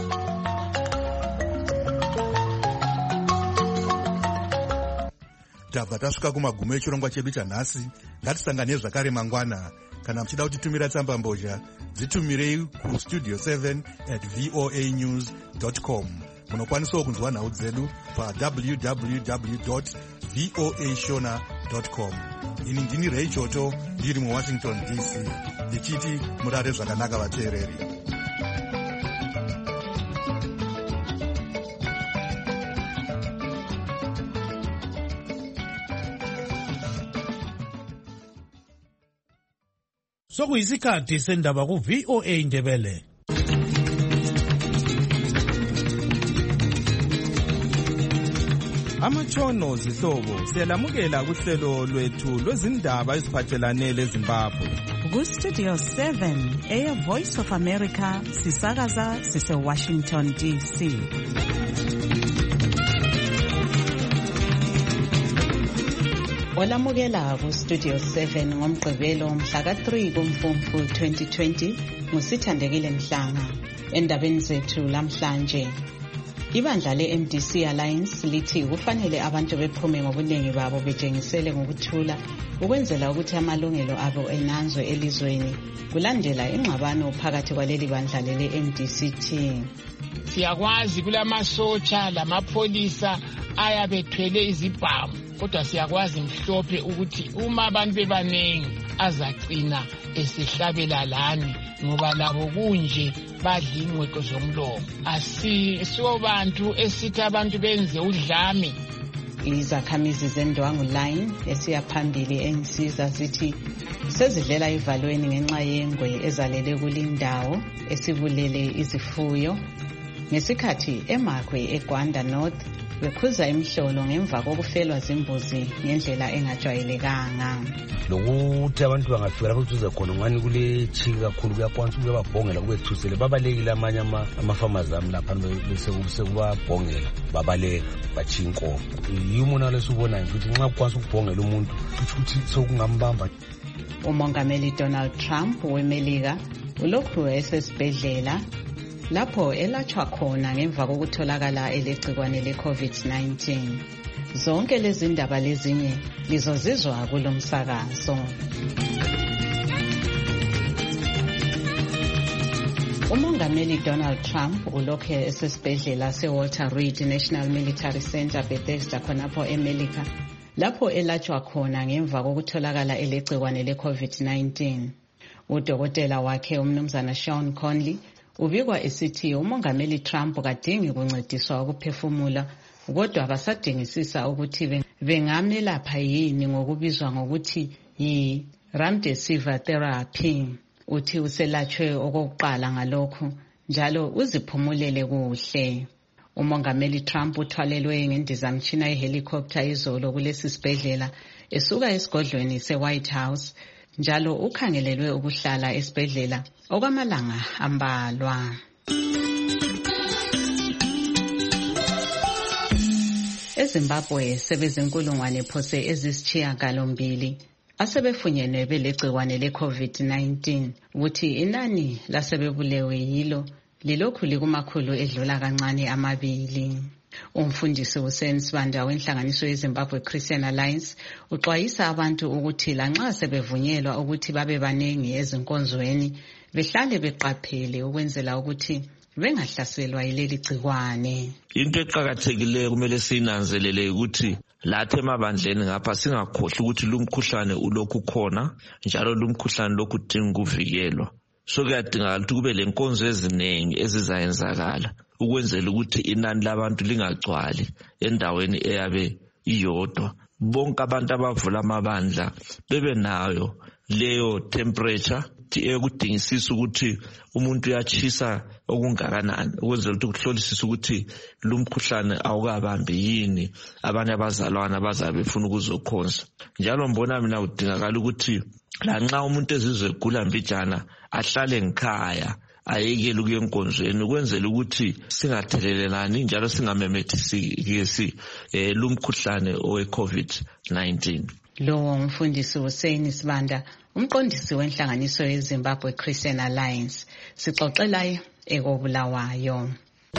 Tabva tasvika kumagumo echirongwa chedu chanhasi. Ngatisangane zvakare mangwana. Kana muchida kutitumira tsamba mbozha, dzitumirei kustudio 7@voanews.com. Munokwanisawo kunzwa nhau dzedu pa www.voashona.com. Ini ndini Ray Choto ndiri muWashington DC ndichiti murare zvakanaka vateereri. sokuyisikhathi sendaba ku-VOA Indebele. Amatshono zihlobo siyalamukela kuhlelo lwethu lwezindaba eziphathelane leZimbabwe. Ku-Studio 7 Voice of America sisakaza sise-Washington DC. Olamukela ku-Studio 7 ngomgqibelo mhla ka-3 kuMfumfu 2020 nguSithandekile Mhlanga. Endabeni zethu lamhlanje, ibandla le-MDC Alliance lithi kufanele abantu bephume ngobuningi babo betshengisele ngokuthula ukwenzela ukuthi amalungelo abo enanzwe elizweni kulandela ingxabano phakathi kwaleli bandla lele-MDCT. Siyakwazi kulamasotsha lamapholisa ayabethwele izibhamu, kodwa siyakwazi mhlophe ukuthi uma abantu bebanengi azagcina esihlabela lani ngoba labo kunje badla ingqweko zomlomo. Asiso bantu esithi abantu benze udlame. Izakhamizi zendwangu line esiyaphambili ensiza zithi sezidlela ivalweni ngenxa yengwe ezalele kulindawo esibulele izifuyo, ngesikhathi eMakwe eGwanda North bekhuza imhlolo ngemva kokufelwa zimbuzi ngendlela engajwayelekanga. Lokuthi abantu bangafika lapho kuzuza khona ngani kule chiki kakhulu kuyakwanisa ukubabhongela kubethusele babalekile amanye ama-farmers ami lapha besekubabhongela babaleka bachinko. Yimona lesubona ukuthi nxa kukwanisa ukubhongela umuntu ukuthi sokungambamba. Umongameli Donald Trump weMelika ulokhu esesibhedlela lapho elatshwa khona ngemva kokutholakala elegcikwane le-COVID-19. Zonke lezi ndaba lezinye lizozizwa kulo msakazo. Umongameli Donald Trump ulokhu esesibhedlela se-Walter Reed National Military Center Bethesda khonapho eMelika lapho elatshwa khona ngemva kokutholakala elegcikwane le-COVID-19. Udokotela wakhe umnumzana Sean Conley ubikwa esithi umongameli Trump kadingi kuncediswa ukuphefumula, kodwa basadingisisa ukuthi bengamelapha yini ngokubizwa ngokuthi yi-remdesivir therapy. Uthi uselatshwe okokuqala ngalokhu njalo uziphumulele kuhle. Umongameli Trump uthwalelwe ngendizamtshina yehelicopter izolo kulesi sibhedlela esuka esigodlweni se-White House njalo ukhangelelwe ukuhlala esibhedlela okwamalanga ambalwa. EZimbabwe sebezinkulungwane phose ezisishiyagalombili asebefunyenwe belegcikwane le-COVID-19 ukuthi inani lasebebulewe yilo lilokhu likumakhulu edlula kancane 2. Umfundisi Hussein Sibanda wenhlanganiso yeZimbabwe Christian Alliance uxwayisa abantu ukuthi lanxa sebevunyelwa ukuthi babe banengi ezinkonzweni behlale beqaphele ukwenzela ukuthi bengahlaselwa yileli gcikwane. Into eqhakathekileyo kumele sinanzelele ukuthi lathi emabandleni ngapha singakhohlwa ukuthi lumkhuhlane ulokhu khona njalo lumkhuhlane lokhu udinga ukuvikelwa. So kuyadingakala ukuthi kube lenkonzo eziningi ezizayenzakala ukwenzela ukuthi inani labantu lingagcwali endaweni eyabe iyodwa. Bonke abantu abavula amabandla bebe nayo leyo temperature ekudingisisa ukuthi umuntu uyachisa okungakanani ukwenzela ukuthi kuhlolisise ukuthi lumkhuhlane awukabambi yini abanye abazalwana abazabe befuna ukuzokhonza. Njalo mbona mina udingakala ukuthi lanxa umuntu ezizwe egula mbijana ahlale ngikhaya ayekele ukuya enkonzweni ukwenzela ukuthi singathelelelani njalo singamemethisi lumkhuhlane owe-COVID-19. Lo mfundisi Hussein Sibanda umqondisi wenhlanganiso yeZimbabwe Christian Alliance sixoxela ekobulawayo.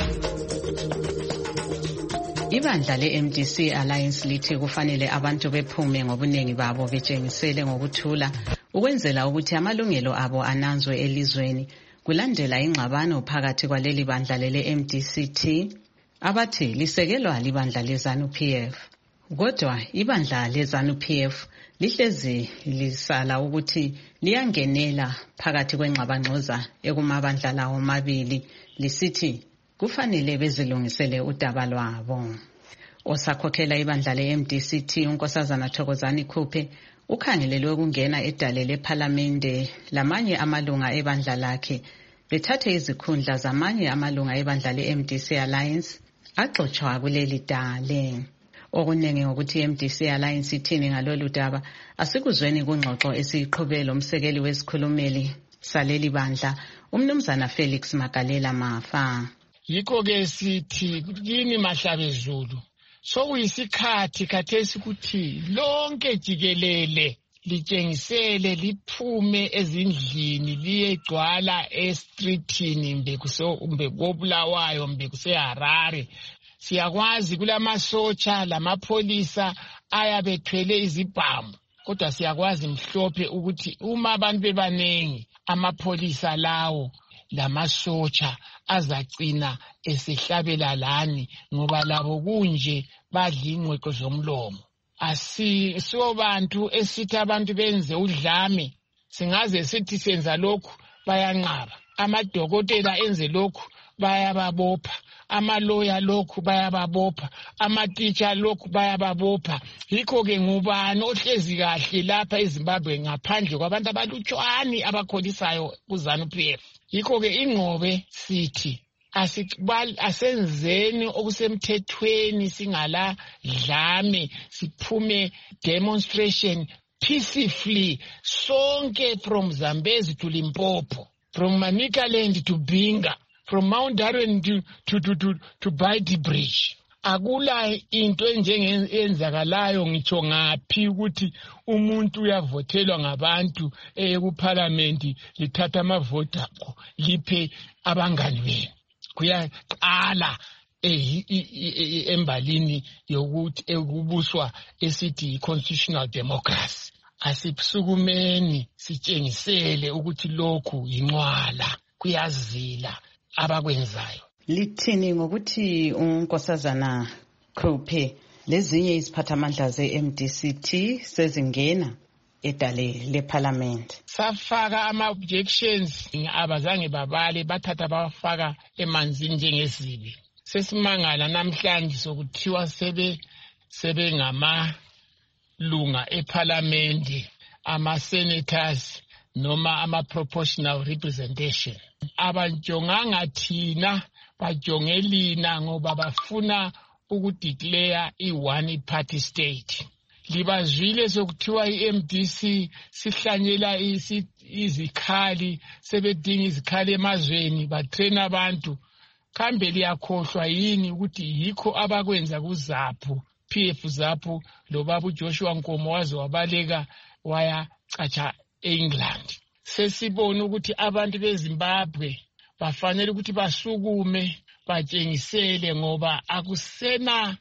Ibandla le-MDC Alliance lithi kufanele abantu bephume ngobuningi babo betshengisele ngokuthula ukwenzela ukuthi amalungelo abo ananzwe elizweni kulandela ingxabano phakathi kwaleli bandla lele-MDCT abathi lisekelwa libandla le-ZANU-PF. Kodwa ibandla le-ZANU-PF lihlezi lisala ukuthi liyangenela phakathi kwengxabangxoza ekumabandla lawo amabili lisithi kufanele bezilungisele udaba lwabo. Osakhokhela ibandla le-MDCT unkosazana Thokozani Khuphe ukhangelelwe ukungena edale lephalamende lamanye amalunga ebandla lakhe bethathe izikhundla zamanye amalunga ebandla le-MDC Alliance axotshwa kuleli dale. Okuningi ukuthi i-MDC Alliance ithini ngalolu daba asikuzweni kungxoxo esiyiqhubele umsekeli wesikhulumeli saleli bandla umnumzana Felix Magalela Mafa. Yikho-ke sithi kini Mahlabezulu sokuyisikhathi khathesi ukuthi lonke jikelele litshengisele liphume ezindlini liyegcwala estrithini mbe koBulawayo mbe kuseHarare. Siyakwazi kulamasotsha lamapholisa ayabethwele izibhamu, kodwa siyakwazi mhlophe ukuthi uma abantu bebanengi amapholisa lawo lamasotsha azagcina esehlabela lani ngoba labo kunje badla ingqweko zomlomo. Asiso bantu esithi abantu benze udlame, singaze sithi senza lokhu bayanqaba. Amadokotela enze lokhu bayababopha, amaloya lokhu bayababopha, amatitsha lokhu bayababopha. Yikho-ke ngubani ohlezi kahle lapha eZimbabwe ngaphandle kwabantu abalutshwani abakholisayo kuZANU-PF? Yikho-ke ingqobe sithi asenzeni okusemthethweni singala dlame, siphume demonstration peacefully sonke from Zambezi to Limpopo, from Manicaland to Binga, from Mount Darwin to Baidi Bridge. Akula into enjengenzakalayo ngitsho ngaphi ukuthi umuntu uyavotelwa ngabantu kuParliament lithatha amavoti akho liphe abangani benu. Kuyaqala embalini yokuthi ekubuswa esithi constitutional democracy. Asisukumeni sitshengisele ukuthi lokhu yinqwala kuyazila abakwenzayo. Lithini ngokuthi uNkosazana Kruphe lezinye iziphathamandla ze-MDCT sezingena edale leParliament? Safaka ama-objections abazange babale bathatha bafaka emanzini njengezibi. Sesimangala namhlanje sokuthiwa sebengamalunga eParliament, ama-senators noma ama-proportional representation. Abajonganga thina bajonge lina ngoba bafuna ukudeclare i-one party state. Libazwile sokuthiwa i-MDC sihlanyela izikhali, sebedinga izikhali emazweni batrain abantu. Kambe liyakhohlwa yini ukuthi yikho abakwenza kuZAPU, PF ZAPU lobaba uJoshua Nkomo waze wabaleka wayacatsha eEngland. Sesibona ukuthi abantu beZimbabwe bafanele ukuthi basukume batshengisele ngoba akusena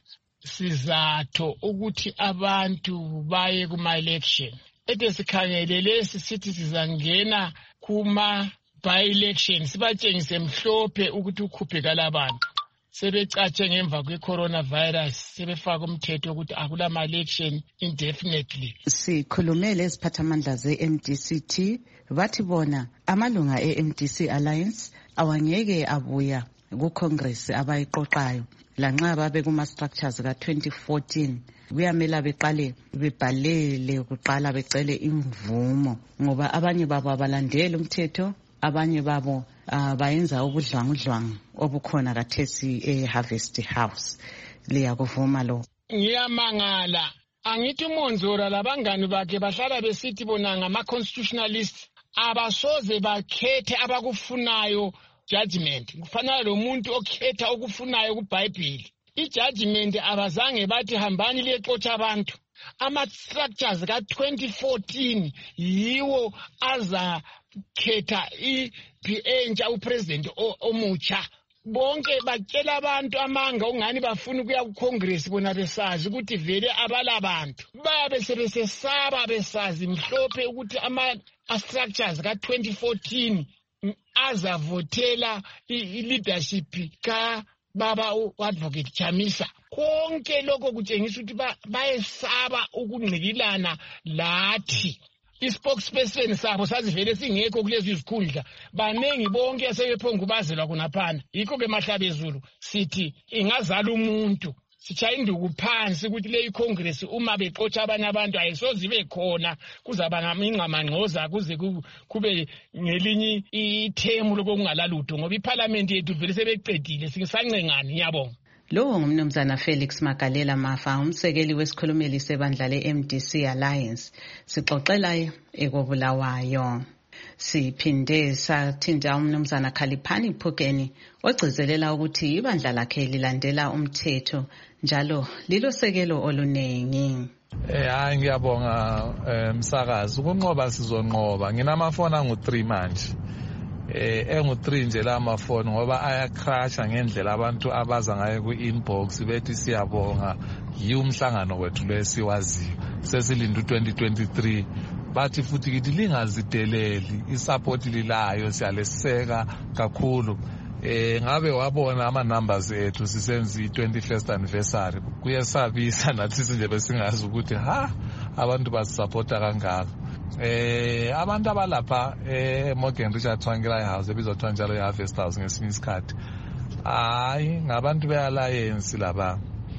sizatho ukuthi abantu baye kuma-election. Sikhangelele sithi sizangena kuma by-election sibatshengise mhlophe ukuthi ukhupheka labantu. Sebecatshe ngemva kwe-coronavirus sebefaka umthetho ukuthi akulama-election indefinitely. Sikhulumele iziphathamandla ze-MDCT bathi bona amalunga e-MDC Alliance awangeke abuya ku-Congress abayiqoqayo lanxa babe kuma-structures ka-2014 kuyamela beqale bebhalele kuqala becele imvumo ngoba abanye babo abalandeli umthetho, abanye babo bayenza ubudlwangudlwangu obukhona kathesi eHarvest House. Liyakuvuma lo? Ngiyamangala. Angithi uMonzora labangani bakhe bahlala besithi bona ngama-constitutionalist abasoze bakhethe abakufunayo judgment. Kufanele lo muntu okhetha okufunayo kuBhayibheli. I-judgment abazange bathi hambani liyexotsha abantu. Ama-structures ka-2014 yiwo azakhetha entsha upresident omutsha. Bonke batshela abantu amanga ungani bafuna ukuya kuCongress bona besazi ukuthi vele abalabantu. Babe sebesesaba besazi mhlophe ukuthi ama-structures ka-2014 azavotela i-leadership ka-baba u-advocate Chamisa. Konke lokho kutshengisa ukuthi bayesaba ukungqikilana lathi. I-spokesperson sabo sazivele singekho kulezi zikhundla. Banengi bonke asebephongubazelwa kunaphana. Yikho-ke Mahlabezulu sithi ingazala umuntu sitshaya induku phansi ukuthi le iCongress uma bexotsha abanye abantu ayisoze ibe khona kuzaba ngamingqamangqoza kuze kube ngelinye ithemu lokungalalutho ngoba iParliament yethu vele sebeqedile singisancengani ngiyabonga. Lowo ngumnumzana Felix Magalela Mafa, umsekeli wesikhulumeli sebandla le-MDC Alliance, sixoxela ekobulawayo. Siphinde sathinta umnumzana Khaliphani Phukeni ogcizelela ukuthi ibandla lakhe lilandela umthetho njalo lilosekelo olunengi. Hayi ngiyabonga msakazi, ukunqoba sizonqoba. Nginamafoni angu-3 manje. Engu-3 nje la mafoni ngoba ayacrasha ngendlela abantu abaza ngayo ku-inbox bethi siyabonga umhlangano wethu lesiwaziyo sesilinda u-2023 bathi futhi kithi lingazideleli isupport lilayo siyaleseka kakhulu. Ngabe wabona ama-numbers ethu sisenza i-21st anniversary kuyesabisa nathi sinje besingazi ukuthi abantu basisupporta kangaka. Abantu abalapha Morgan Richard Tsvangirai House ebizwa kuthiwa njalo i-Harvest House ngesinye isikhathi hayi ngabantu be-alliance laba.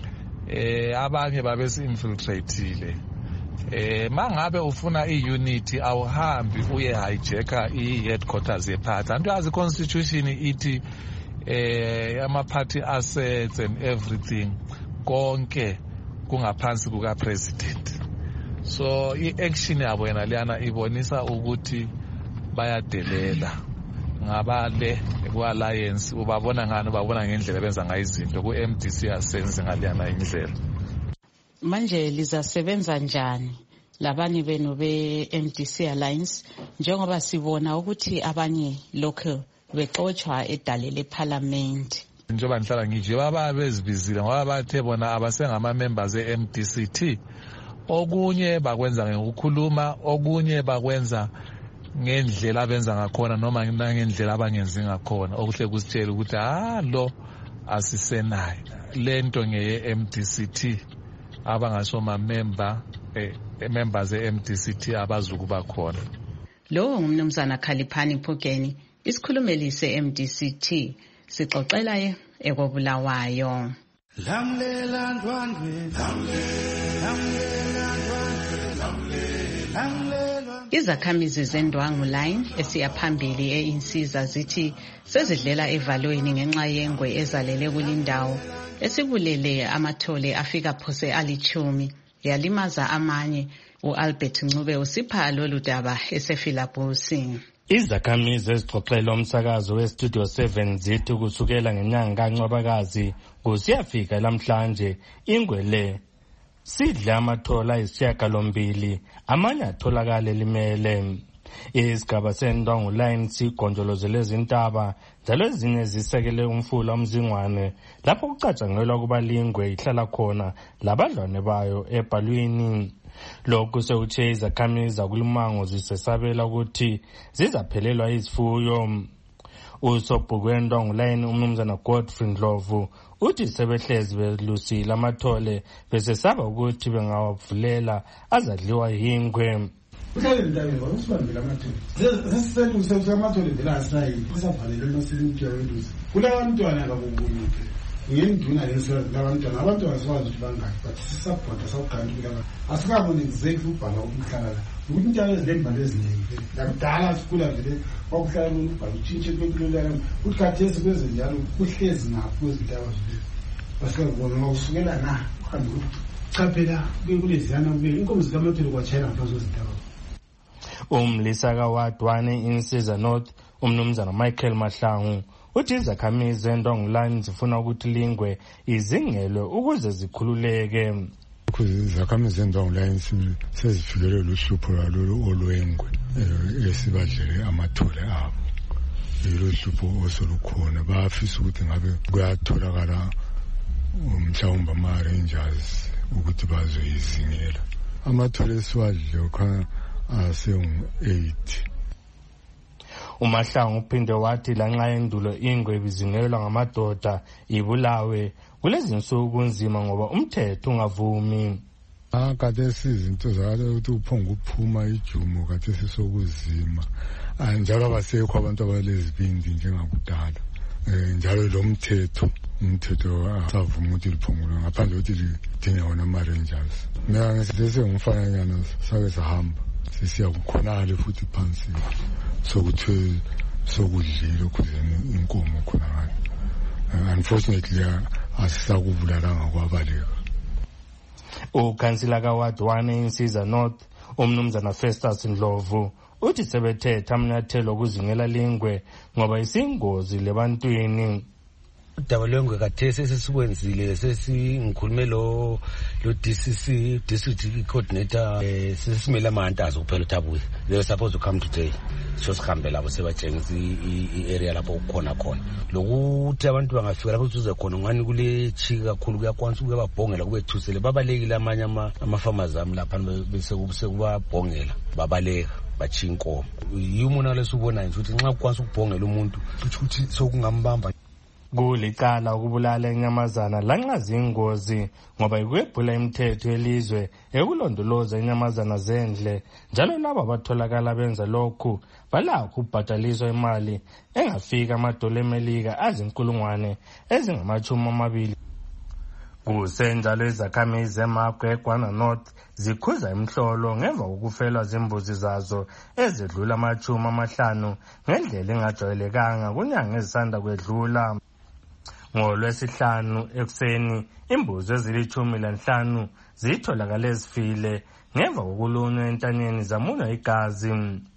Abanye babesi-infiltratile. Mangabe ufuna i-unity awuhambi uye hijacka i-headquarters ye-party. Antu yazi constitution ithi ama-party assets and everything konke kungaphansi kuka-president. So i-action yabo yena liyana ibonisa ukuthi bayadelela ngabale ku-alliance. Ubabona ngani? Ubabona ngendlela benza ngayo izinto. Ku-MDC asenzi ngaliyana indlela. Manje lizasebenza njani labanye benu be-MDC Alliance njengoba sibona ukuthi abanye lokho bexoxwa edale leParliament? Njengoba ngihlala ngije baba bezibizile ngoba bathe bona abasengama-members e-MDCT. Okunye bakwenza ngokukhuluma, okunye bakwenza ngendlela abenza ngakhona noma ngendlela abangenzi ngakhona. Okuhle kusitshela ukuthi lo asisenayo lento ngeye-MDCT abangasoma members e-MDCT abazukuba khona. Lo ngumnumzana Khaliphani Phukeni, isikhulumeli se-MDCT, sixoxela ekobulawayo. Lamlela ndwandwe, Izakhamizi zendwangu line esiyaphambili einsiza zithi sezidlela evalweni ngenxa yengwe ezalele kulindawo esibulele amathole afika phose ali10 yalimaza amanye. U-Albert Ncube usipha lolu daba esefilabusi. Izakhamizi ezixoxela umsakazo weStudio 7 zithi kusukela ngenyanga kaNcwabakazi kusiyafika namhlanje ingwe le sidla amathola ayisishiyagalombili amanye atholakala elimele. Isigaba sendwangu line sigonjolozele izintaba njalo ezinye zisekele umfula umzingwane lapho kucatshangelwa kuba lingwe ihlala khona labadlwane bayo ebhalwini. Lokhu sewuthe izakhamizi zakulimango zisesabela ukuthi zizaphelelwa izifuyo. Usobhuku wendwangu line umnumzana Godfrey Ndlovu uthi sebehlezi belusile amathole besesaba ukuthi bengawavulela azadliwa yingwe. Uhlale ndabeni usibambile amathole. Sesiselusela amathole vela asayini. Kusavalele nosiliphi yawelusi. Kulabantwana abakubuyile. Ngiyinduna lesibantwana abantwana sikwazi ukuthi bangaki but sisapota sawukhangela asikaboni exactly ubhala umhlala la. Ukuthi intaba ezilembali eziningi. Lakudala sikhula vele okuhlala ubhala utshintshe kwempilo ukuthi khathesi kwenze njalo kuhlezi ngapho kwezintaba zile. Basikabona usukela na uhambe uchaphela kuleziyana kube inkomo zikaMathole kwatshayela ngaphansi kwezintaba. Umlisa kaWadwane Insiza North umnumzana Michael Mahlangu uthi izakhamizi zendwangu line zifuna ukuthi lingwe izingelwe ukuze zikhululeke. Izakhamizi zendwangu line sezifikelwe luhlupho lwalo olwengwe esibadlele amathole abo. Yilo hlupho osolukhona bafisa ukuthi ngabe kuyatholakala mhlawumbe ama-rangers ukuthi bazoyizingela. Amathole esiwadle khona asengu-8. uMahlangu uphinde wathi lanxa endulo ingwe ibizingelwa ngamadoda ibulawe kulezi nsuku nzima ngoba umthetho ungavumi. Kade sizinto zakade ukuthi uphonga uphuma ijumo kade sisokuzima njalo abasekho abantu abalezibindi njengakudala njalo lo mthetho umthetho asavuma ukuthi liphungulwe ngaphandle kokuthi lidinge wona ama-rangers. Mina ngisesengumfananyana sake sahamba sisiya khonale futhi phansi sokuthiwe sokudlile okhuzeni inkomo khona ngani. Unfortunately asisakubulalanga kwabaleka. Ukhansila kaWard 1 eInsiza North umnumzana Festus Ndlovu uthi sebethetha amanyathelo okuzingela lingwe ngoba isingozi lebantwini. Udaba lwengwe kathesi sesikwenzile ngikhulume lo DCC district coordinator sesimele amantazi kuphela uThabuye. They supposed to come today. Sihambe lapho sebatshengisa i-area lapho kukhona khona. Lokuthi abantu bangafika lapho kuzuze khona ngani kule chika kakhulu kuyakwanisa ukubabhongela kubethusele babalekile amanye ama-farmers ami lapha bese kubabhongela babaleka bachinkomo. Yimona lesubona nje ukuthi nxa kukwanisa ukubhongela umuntu ukuthi sokungambamba. Kulicala ukubulala inyamazana lanxa zingozi ngoba ikwephula imithetho yelizwe ekulondoloza inyamazana zendle, njalo labo abatholakala benza lokhu balakho ukubhadaliswa imali engafika amadola emelika azinkulungwane ezingama-20. Kusenjalo izakhamizi zeMagwe eGwana North zikhuza imhlolo ngemva kokufelwa zimbuzi zazo ezedlula ama-50 ngendlela engajwayelekanga kunyanga ezisanda kwedlula. NgoLwesihlanu ekuseni imbuzi ezili-15 zitholakale zifile ngemva kokulunywa entanyeni zamunywa igazi.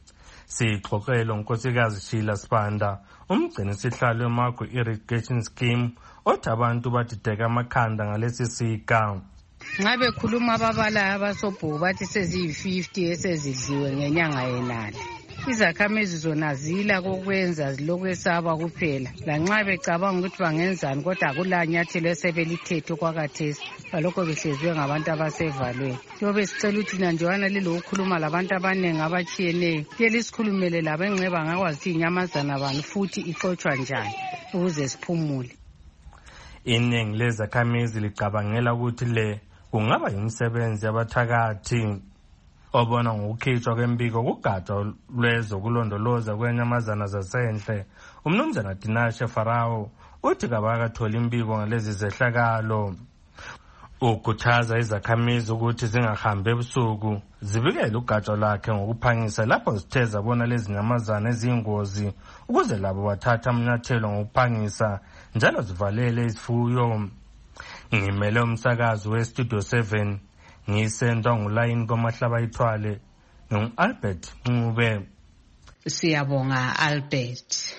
Sixoxelo unkosikazi Sheila Sibanda, umgcinisihlalo weMagwe Irrigation Scheme, othi abantu badideka amakhanda ngalesi sika. Nxa bekhuluma ababalayo abasobhuku bathi seziyi-50 esezidliwe ngenyanga yenale. Izakhamizi zona zila kokwenza zilokwesaba kuphela, lanxa becabanga ukuthi bangenzani kodwa akulanyathelo esebelithethe okwakathesi balokho behlezwe ngabantu abasevalweni. Yobe sicela ukuthi nanjwana lilokukhuluma labantu abaningi abatshiyeneyo lisikhulumele labo engceba ngakwazi ukuthi inyamazana bani futhi ixotshwa njani ukuze siphumule. Iningi lezakhamizi licabangela ukuthi le kungaba yimisebenzi yabathakathi. Obona ngokukhitshwa kwembiko kugatsha lwezokulondoloza kwenyamazana zasendle, umnumzana Dinashe Farao uthi kabakatholi imbiko ngalezi zehlakalo. Ukhuthaza izakhamizi ukuthi zingahambi ebusuku zibikele ugatsha lwakhe ngokuphangisa lapho zithe zabona lezi nyamazana eziyingozi ukuze labo bathatha amanyathelo ngokuphangisa njalo zivalele izifuyo. Ngimele umsakazi weStudio 7 ngisendwa ngulayini kwamahlaba ithwale ngu-Albert Ncube. Siyabonga Albert.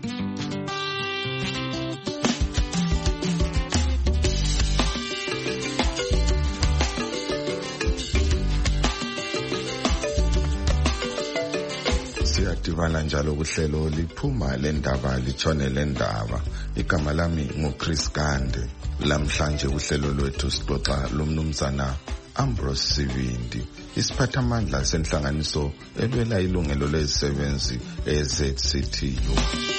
Siyadibana njalo kuhlelo liphuma lendaba litshone lendaba. Igama lami nguChris Gande. Lamhlanje uhlelo lwethu sixoxa lomnumzana Ambrose Sibindi, isiphathamandla senhlanganiso elwela ilungelo lezisebenzi eZCTU.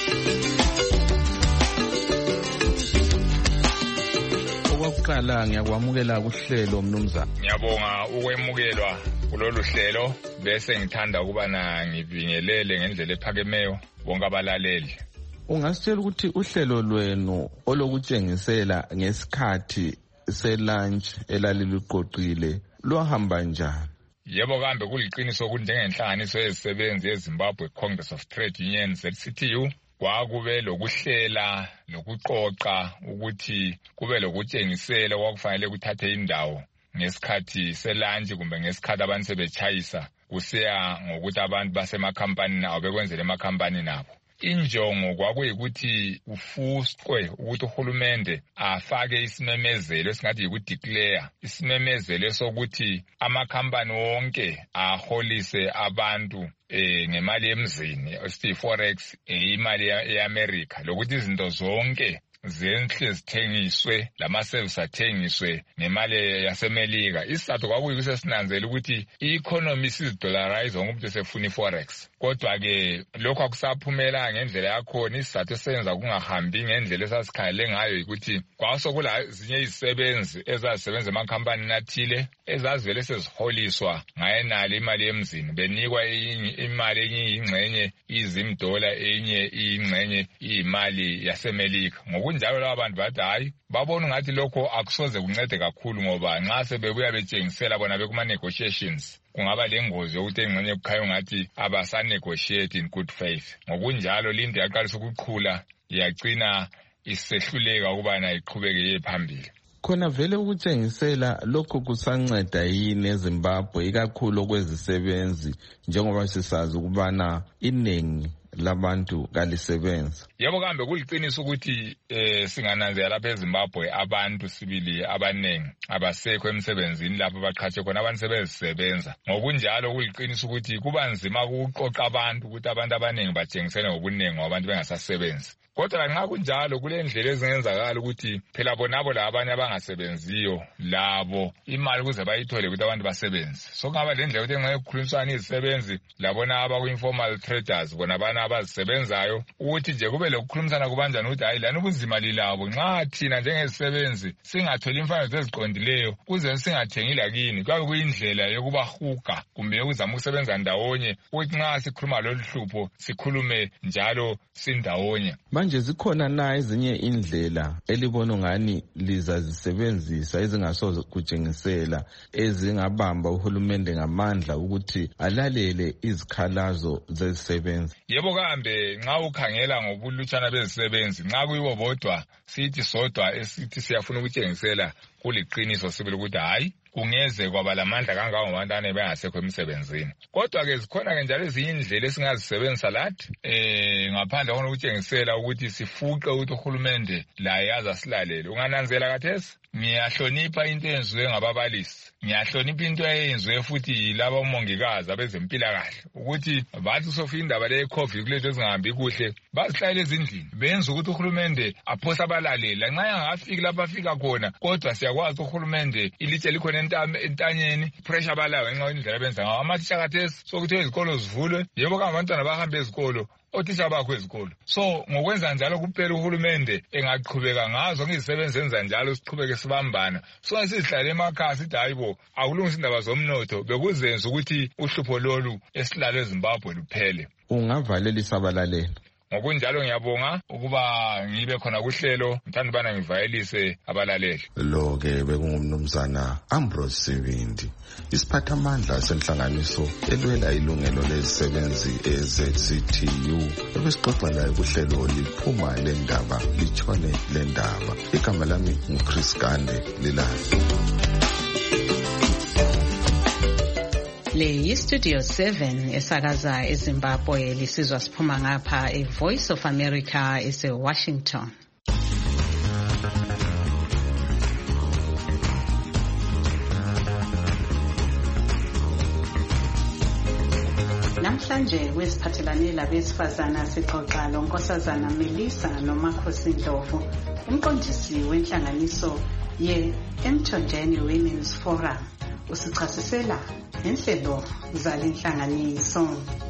Okokuqala ngiyakwamukela kuhlelo mnumzana. Ngiyabonga ukwemukelwa kulolu hlelo bese ngithanda ukubana ngibingelele ngendlela ephakemeyo bonke abalaleli. Ungasitshela ukuthi uhlelo lwenu olokutshengisela ngesikhathi selunch elaliluqoqile luhamba njani? Yebo kambe kuliqiniso ukuthi njengenhlanganiso yezisebenzi eZimbabwe Congress of Trade Unions ZCTU kwakube lokuhlela lokuqoqa ukuthi kube lokutshengisela kwakufanele kuthathe indawo ngesikhathi selunch kumbe ngesikhathi abantu sebetshayisa kusiya ngokuthi abantu basemakhampanini abo bekwenzela emakhampanini abo. Injongo kwakuyikuthi ufuswe ukuthi uhulumende afake isimemezelo esingathi yikudeclare isimemezelo sokuthi amakhampani wonke aholise abantu ngemali emzini esithi forex imali yeAmerica lokuthi izinto zonke zenhle zithengiswe lama-service athengiswe nemali yasemelika. Isizathu kwakuyikuthi sesinanzela ukuthi i-economy isizidollarize ngomuntu esefuna i-forex. Kodwa-ke lokhu akusaphumela ngendlela yakhona. Isizathu esenza kungahambi ngendlela esasikhalele ngayo yikuthi kwasokula zinye izisebenzi ezazisebenza emakhampanini athile ezazivele seziholiswa ngayenalo imali emzini benikwa imali enye ingxenye $10 enye ingxenye iyimali yasemelika. ngokunjalo laba bantu bathi hayi babona ngathi lokho akusoze kuncede kakhulu ngoba nxa sebebuya betshengisela bona bekuma-negotiations kungaba lengozi yokuthi engxenye kukhanya ngathi abasa-negotiate in good faith. Ngokunjalo linto yaqalisa ukuqhula yagcina isehluleka ukubana iqhubeke iye phambili. Khona vele ukutshengisela lokho kusanceda yini eZimbabwe ikakhulu okwezisebenzi njengoba sisazi ukubana iningi labantu kalisebenza? Yebo kambe kuliqiniso ukuthi singananzela lapha eZimbabwe abantu sibili abanengi abasekho emsebenzini lapho baqhatshe khona abantu sebezisebenza. Ngokunjalo kuliqiniso ukuthi kuba nzima ukuqoqa abantu ukuthi abantu abanengi batshengisele ngobunengi ngabantu bengasasebenzi. Kodwa nxa kunjalo kule ndlela ezingenzakala ukuthi phela bonabo la abanye abangasebenziyo labo imali kuze bayithole ukuthi abantu basebenze. So kungaba le ndlela ukuthi ngeke kukhulunyiswane izisebenzi labona abaku-informal traders bona abana abazisebenzayo ukuthi nje kube lokukhulumisana kubanjani ukuthi hayi lana ubunzima lilabo nxa thina njengezisebenzi singatholi imfanelo eziqondileyo kuze singathengi lakini kwabe kuyindlela yokubahuga kumbe ukuzama ukusebenza ndawonye ukuthi nxa sikhuluma lolu hlupho sikhulume njalo sindawonye. Manje zikhona na ezinye indlela elibona ngani lizazisebenzisa ezingasoze kutshengisela ezingabamba uhulumende ngamandla ukuthi alalele izikhalazo zezisebenzi? Yebo kambe nxa ukhangela ngobulutshana bezisebenzi nxa kuyibo bodwa sithi sodwa esithi siyafuna ukutshengisela kuliqiniso sibili ukuthi hayi kungeze kwaba lamandla kangaka ngabantwana bengasekho emsebenzini. Kodwa-ke zikhona-ke njalo ezinye indlela esingazisebenzisa lathi ngaphandle khona ukutshengisela ukuthi sifuqe ukuthi uhulumende laye azasilalele. Ungananzela kathesi ngiyahlonipha into eyenziwe ngababalisi, ngiyahlonipha into eyenziwe futhi yilaba omongikazi abezempilakahle ukuthi bathi sofika indaba le-COVID kulethu ezingahambi kuhle bazihlalele ezindlini benza ukuthi uhulumende aphose abalaleli. Lanxa yangafiki lapho afika khona kodwa siyakwazi uhulumende ilitshe likhona entanyeni pressure abalayo ngenxa indlela benza ngawo. Amathisha kathesi sokuthi izikolo zivulwe, yebo kama abantwana bahambe ezikolo othisha bakho ezikolo. So ngokwenza njalo kuphela uhulumende engaqhubeka ngazo ngizisebenzi enza njalo siqhubeke sibambana. So sizihlale emakhaya sithi hayibo akulungisa indaba zomnotho bekuzenza ukuthi uhlupho lolu esilalo eZimbabwe luphele. Ungavalelisa abalaleli. Ngokunjalo ngiyabonga ukuba ngibe khona kuhlelo ngithanda bana ngivayelise abalaleli. Lo-ke bekungumnumzana Ambrose Sibindi, isiphathamandla senhlanganiso elwela ilungelo lezisebenzi eZCTU. Ebesixoxa laye kuhlelo liphuma lendaba litshone lendaba. Igama lami nguChris Gande Lilanga. Le yiStudio 7 esakaza eZimbabwe lisizwa siphuma ngapha eVoice of America eseWashington. Namhlanje wesiphathelane labesifazana sixoxa lonkosazana Melissa Nomakhosi Ndlovu, umqondisi wenhlanganiso ye-Emthonjeni Women's Forum. Usichasisela inhlelo zalenhlanganiso.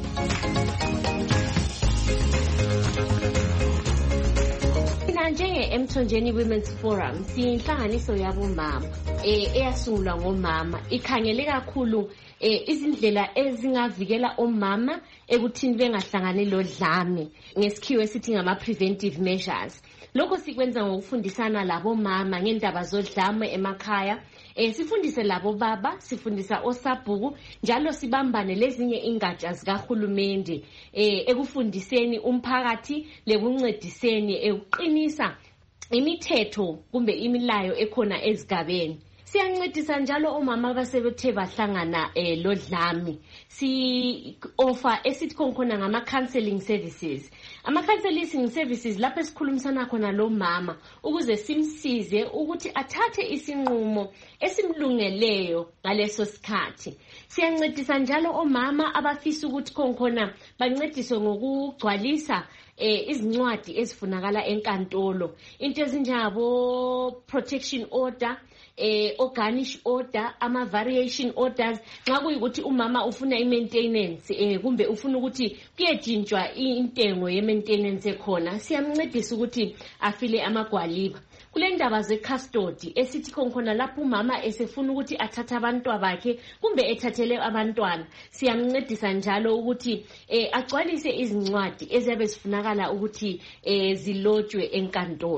Njenge-Emthonjeni Women's Forum siyinhlanganiso yabomama eyasungulwa ngomama ikhangele kakhulu izindlela ezingavikela omama ekuthini bengahlangani lodlame ngesikhiwo esithi ngama-preventive measures. Lokho sikwenza ngokufundisana labomama ngendaba zodlame emakhaya. Sifundise labo baba, sifundisa osabhuku, njalo sibambane lezinye ingatsha zikahulumende ekufundiseni umphakathi lekuncediseni ekuqinisa imithetho kumbe imilayo ekhona ezigabeni. Siyancedisa njalo omama abasebethe bahlangana lodlame. Si offer esithi khona ngama counseling services. Ama counseling services lapho esikhulumisana khona lo mama ukuze simsize ukuthi athathe isinqumo esimlungeleyo ngaleso sikhathi. Siyancedisa njalo omama abafisa ukuthi khona bancediswe ngokugcwalisa izincwadi ezifunakala enkantolo. Into ezinjengabo protection order, organish order, ama variation orders. Nxa kuyikuthi umama ufuna i-maintenance kumbe ufuna ukuthi kuyejintshwa intengo ye-maintenance ekhona, siyamncedisa ukuthi afile amagwaliba. Kule ndaba ze-custody esithi khona lapho umama esefuna ukuthi athathe abantwana bakhe kumbe ethathele abantwana, siyamncedisa njalo ukuthi agcwalise izincwadi eziyabe zifunakala ukuthi zilotshwe enkantolo.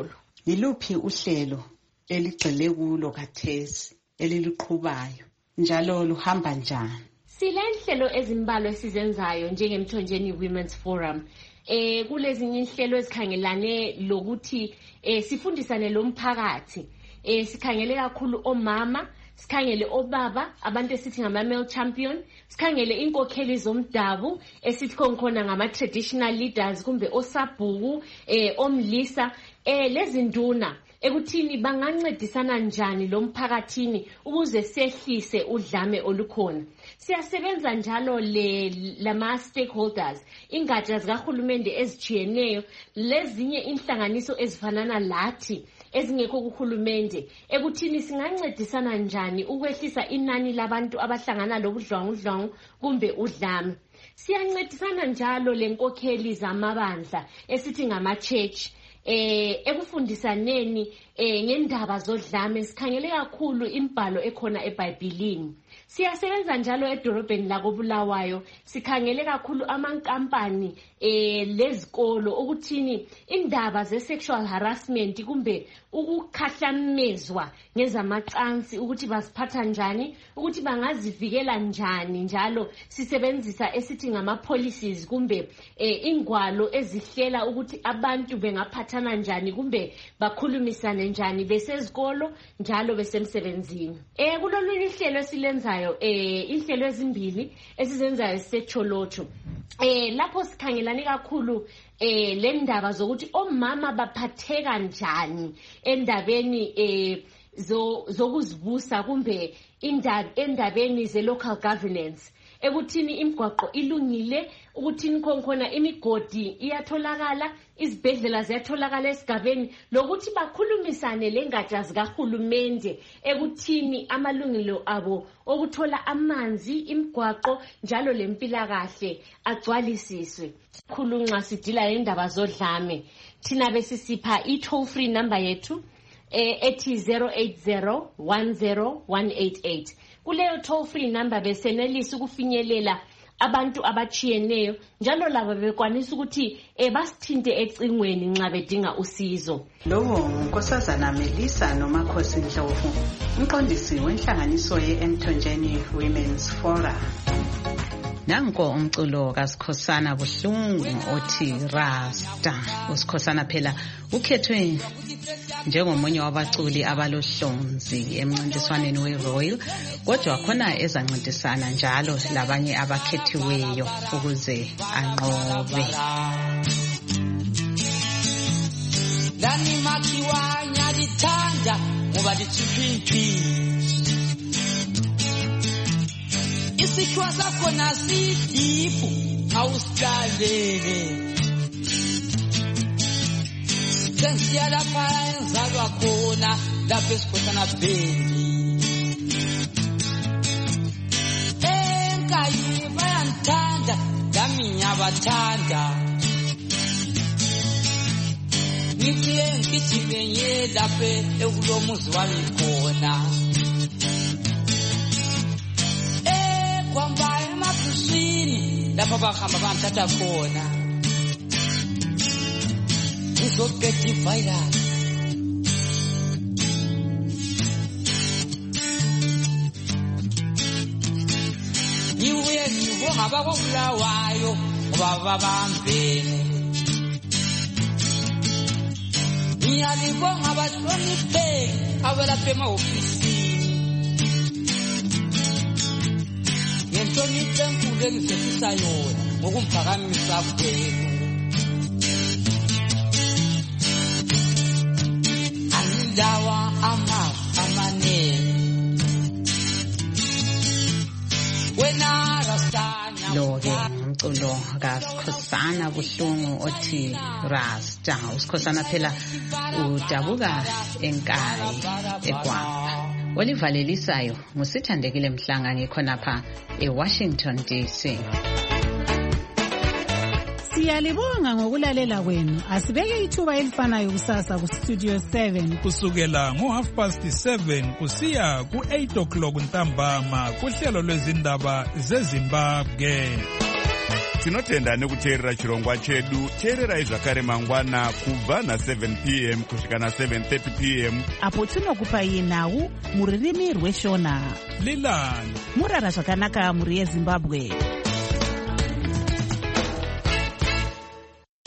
Yiluphi uhlelo eligxile kulo khathesi eliluqhubayo njalo luhamba njani? Silenhlelo ezimbalwa esizenzayo njengeMthonjeni Women's Forum. Kulezinye inhlelo ezikhangelane lokuthi sifundisane lo mphakathi. Sikhangele kakhulu omama, sikhangele obaba, abantu esithi ngama male champion, sikhangele inkokheli zomdabu esithi khona ngama traditional leaders kumbe osabhuku, omlisa, lezi nduna ekuthini bangancedisana njani lo mphakathini ukuze sehlise udlame olukhona. Siyasebenza njalo lama stakeholders, ingatsha zikahulumende ezijiyeneyo, lezinye inhlanganiso ezifanana lathi ezingekho kuhulumende, ekuthini singancedisana njani ukwehlisa inani labantu abahlangana lobudlwangudlwangu kumbe udlame. Siyancedisana njalo lenkokheli zamabandla esithi ngama church ekufundisaneni ngendaba zodlame. Sikhangele kakhulu imbhalo ekhona eBhayibhelini. Siyasebenza njalo edorobheni lako Bulawayo, sikhangele kakhulu amankampani lezikolo ukuthini indaba ze-sexual harassment kumbe ukukhahlamezwa ngezamacansi ukuthi basiphatha njani, ukuthi bangazivikela njani. Njalo sisebenzisa esithi ngama policies kumbe ingwalo ezihlela ukuthi abantu bengaphathana njani kumbe bakhulumisane njani besezikolo njalo besemsebenzini. Kulolunye ihlelo esilenzayo inhlelo ezimbili esizenzayo secholocho. Lapho sikhangelane kakhulu lendaba zokuthi omama baphatheka njani endabeni zokuzibusa kumbe endabeni ze-local governance, ekuthini imigwaqo ilungile, ukuthini khona imigodi iyatholakala, izibhedlela ziyatholakala esigabeni, lokuthi bakhulumisane lengatsha zikahulumende ekuthini amalungelo abo okuthola amanzi, imigwaqo njalo lempilakahle agcwalisiswe. Khulunxa sidila indaba zodlame, thina besisipha i-toll free number yethu ethi 08010101188. Kuleyo toll free number besenelisa ukufinyelela abantu abachiyeneyo njalo labo bekwanisa ukuthi basithinte ecingweni nxa bedinga usizo. Lowo unkosazana Melissa Nomakhosi Ndlovu, umqondisi wenhlanganiso yeMthonjeni Women's Forum. Nanko umculo kaSikhosana Buhlungu othi Rasta. uSikhosana phela ukhethwe njengomunye wabaculi abalohlonzi emncintiswaneni weRoyal, kodwa khona ezancintisana njalo labanye abakhethiweyo ukuze anqobe. Dani makiwa nyaditanda ngoba dithiphiphi isikhwa sakho nasidipu awusilalele sensiya lapha enzalwa khona lapha esikhosana bheli enkayi bayantanda lami ngiyabathanda ngithiye ngigijime lapha ekulomuzi wami khona kwamba emabhusini lapha bahamba banthatha khona ngizokhetha ivirus ngibuye ngibonga abakobulawayo ngoba babambene ngiyalibonga abahlonipheki abelapha emahofisini ngenhlonipho enkulu engizehlisa yona ngokumphakamisa kwenu. Angilawa amazwi amanene wena Rastanya. Lo-ke umculo kaSikhosana Buhlungu othi Rasta. uSikhosana phela udabuka enkayi eGwapa. Olivalelisayo ngusithandekile Mhlanga ngikhonapha eWashington DC. Siyalibonga ngokulalela kwenu. Asibeke ithuba elifanayo kusasa kuStudio 7 kusukela ngo7:30 kusiya ku8 o'clock ntambama kuhlelo lwezindaba zeZimbabwe. tinotenda nekuteerera chirongwa chedu. teererai zvakare mangwana kubva na7 p.m. kusvika na7:30 p.m. apo tinokupai nhau mururimi rweshona. Lilani murara zvakanaka muri yeZimbabwe.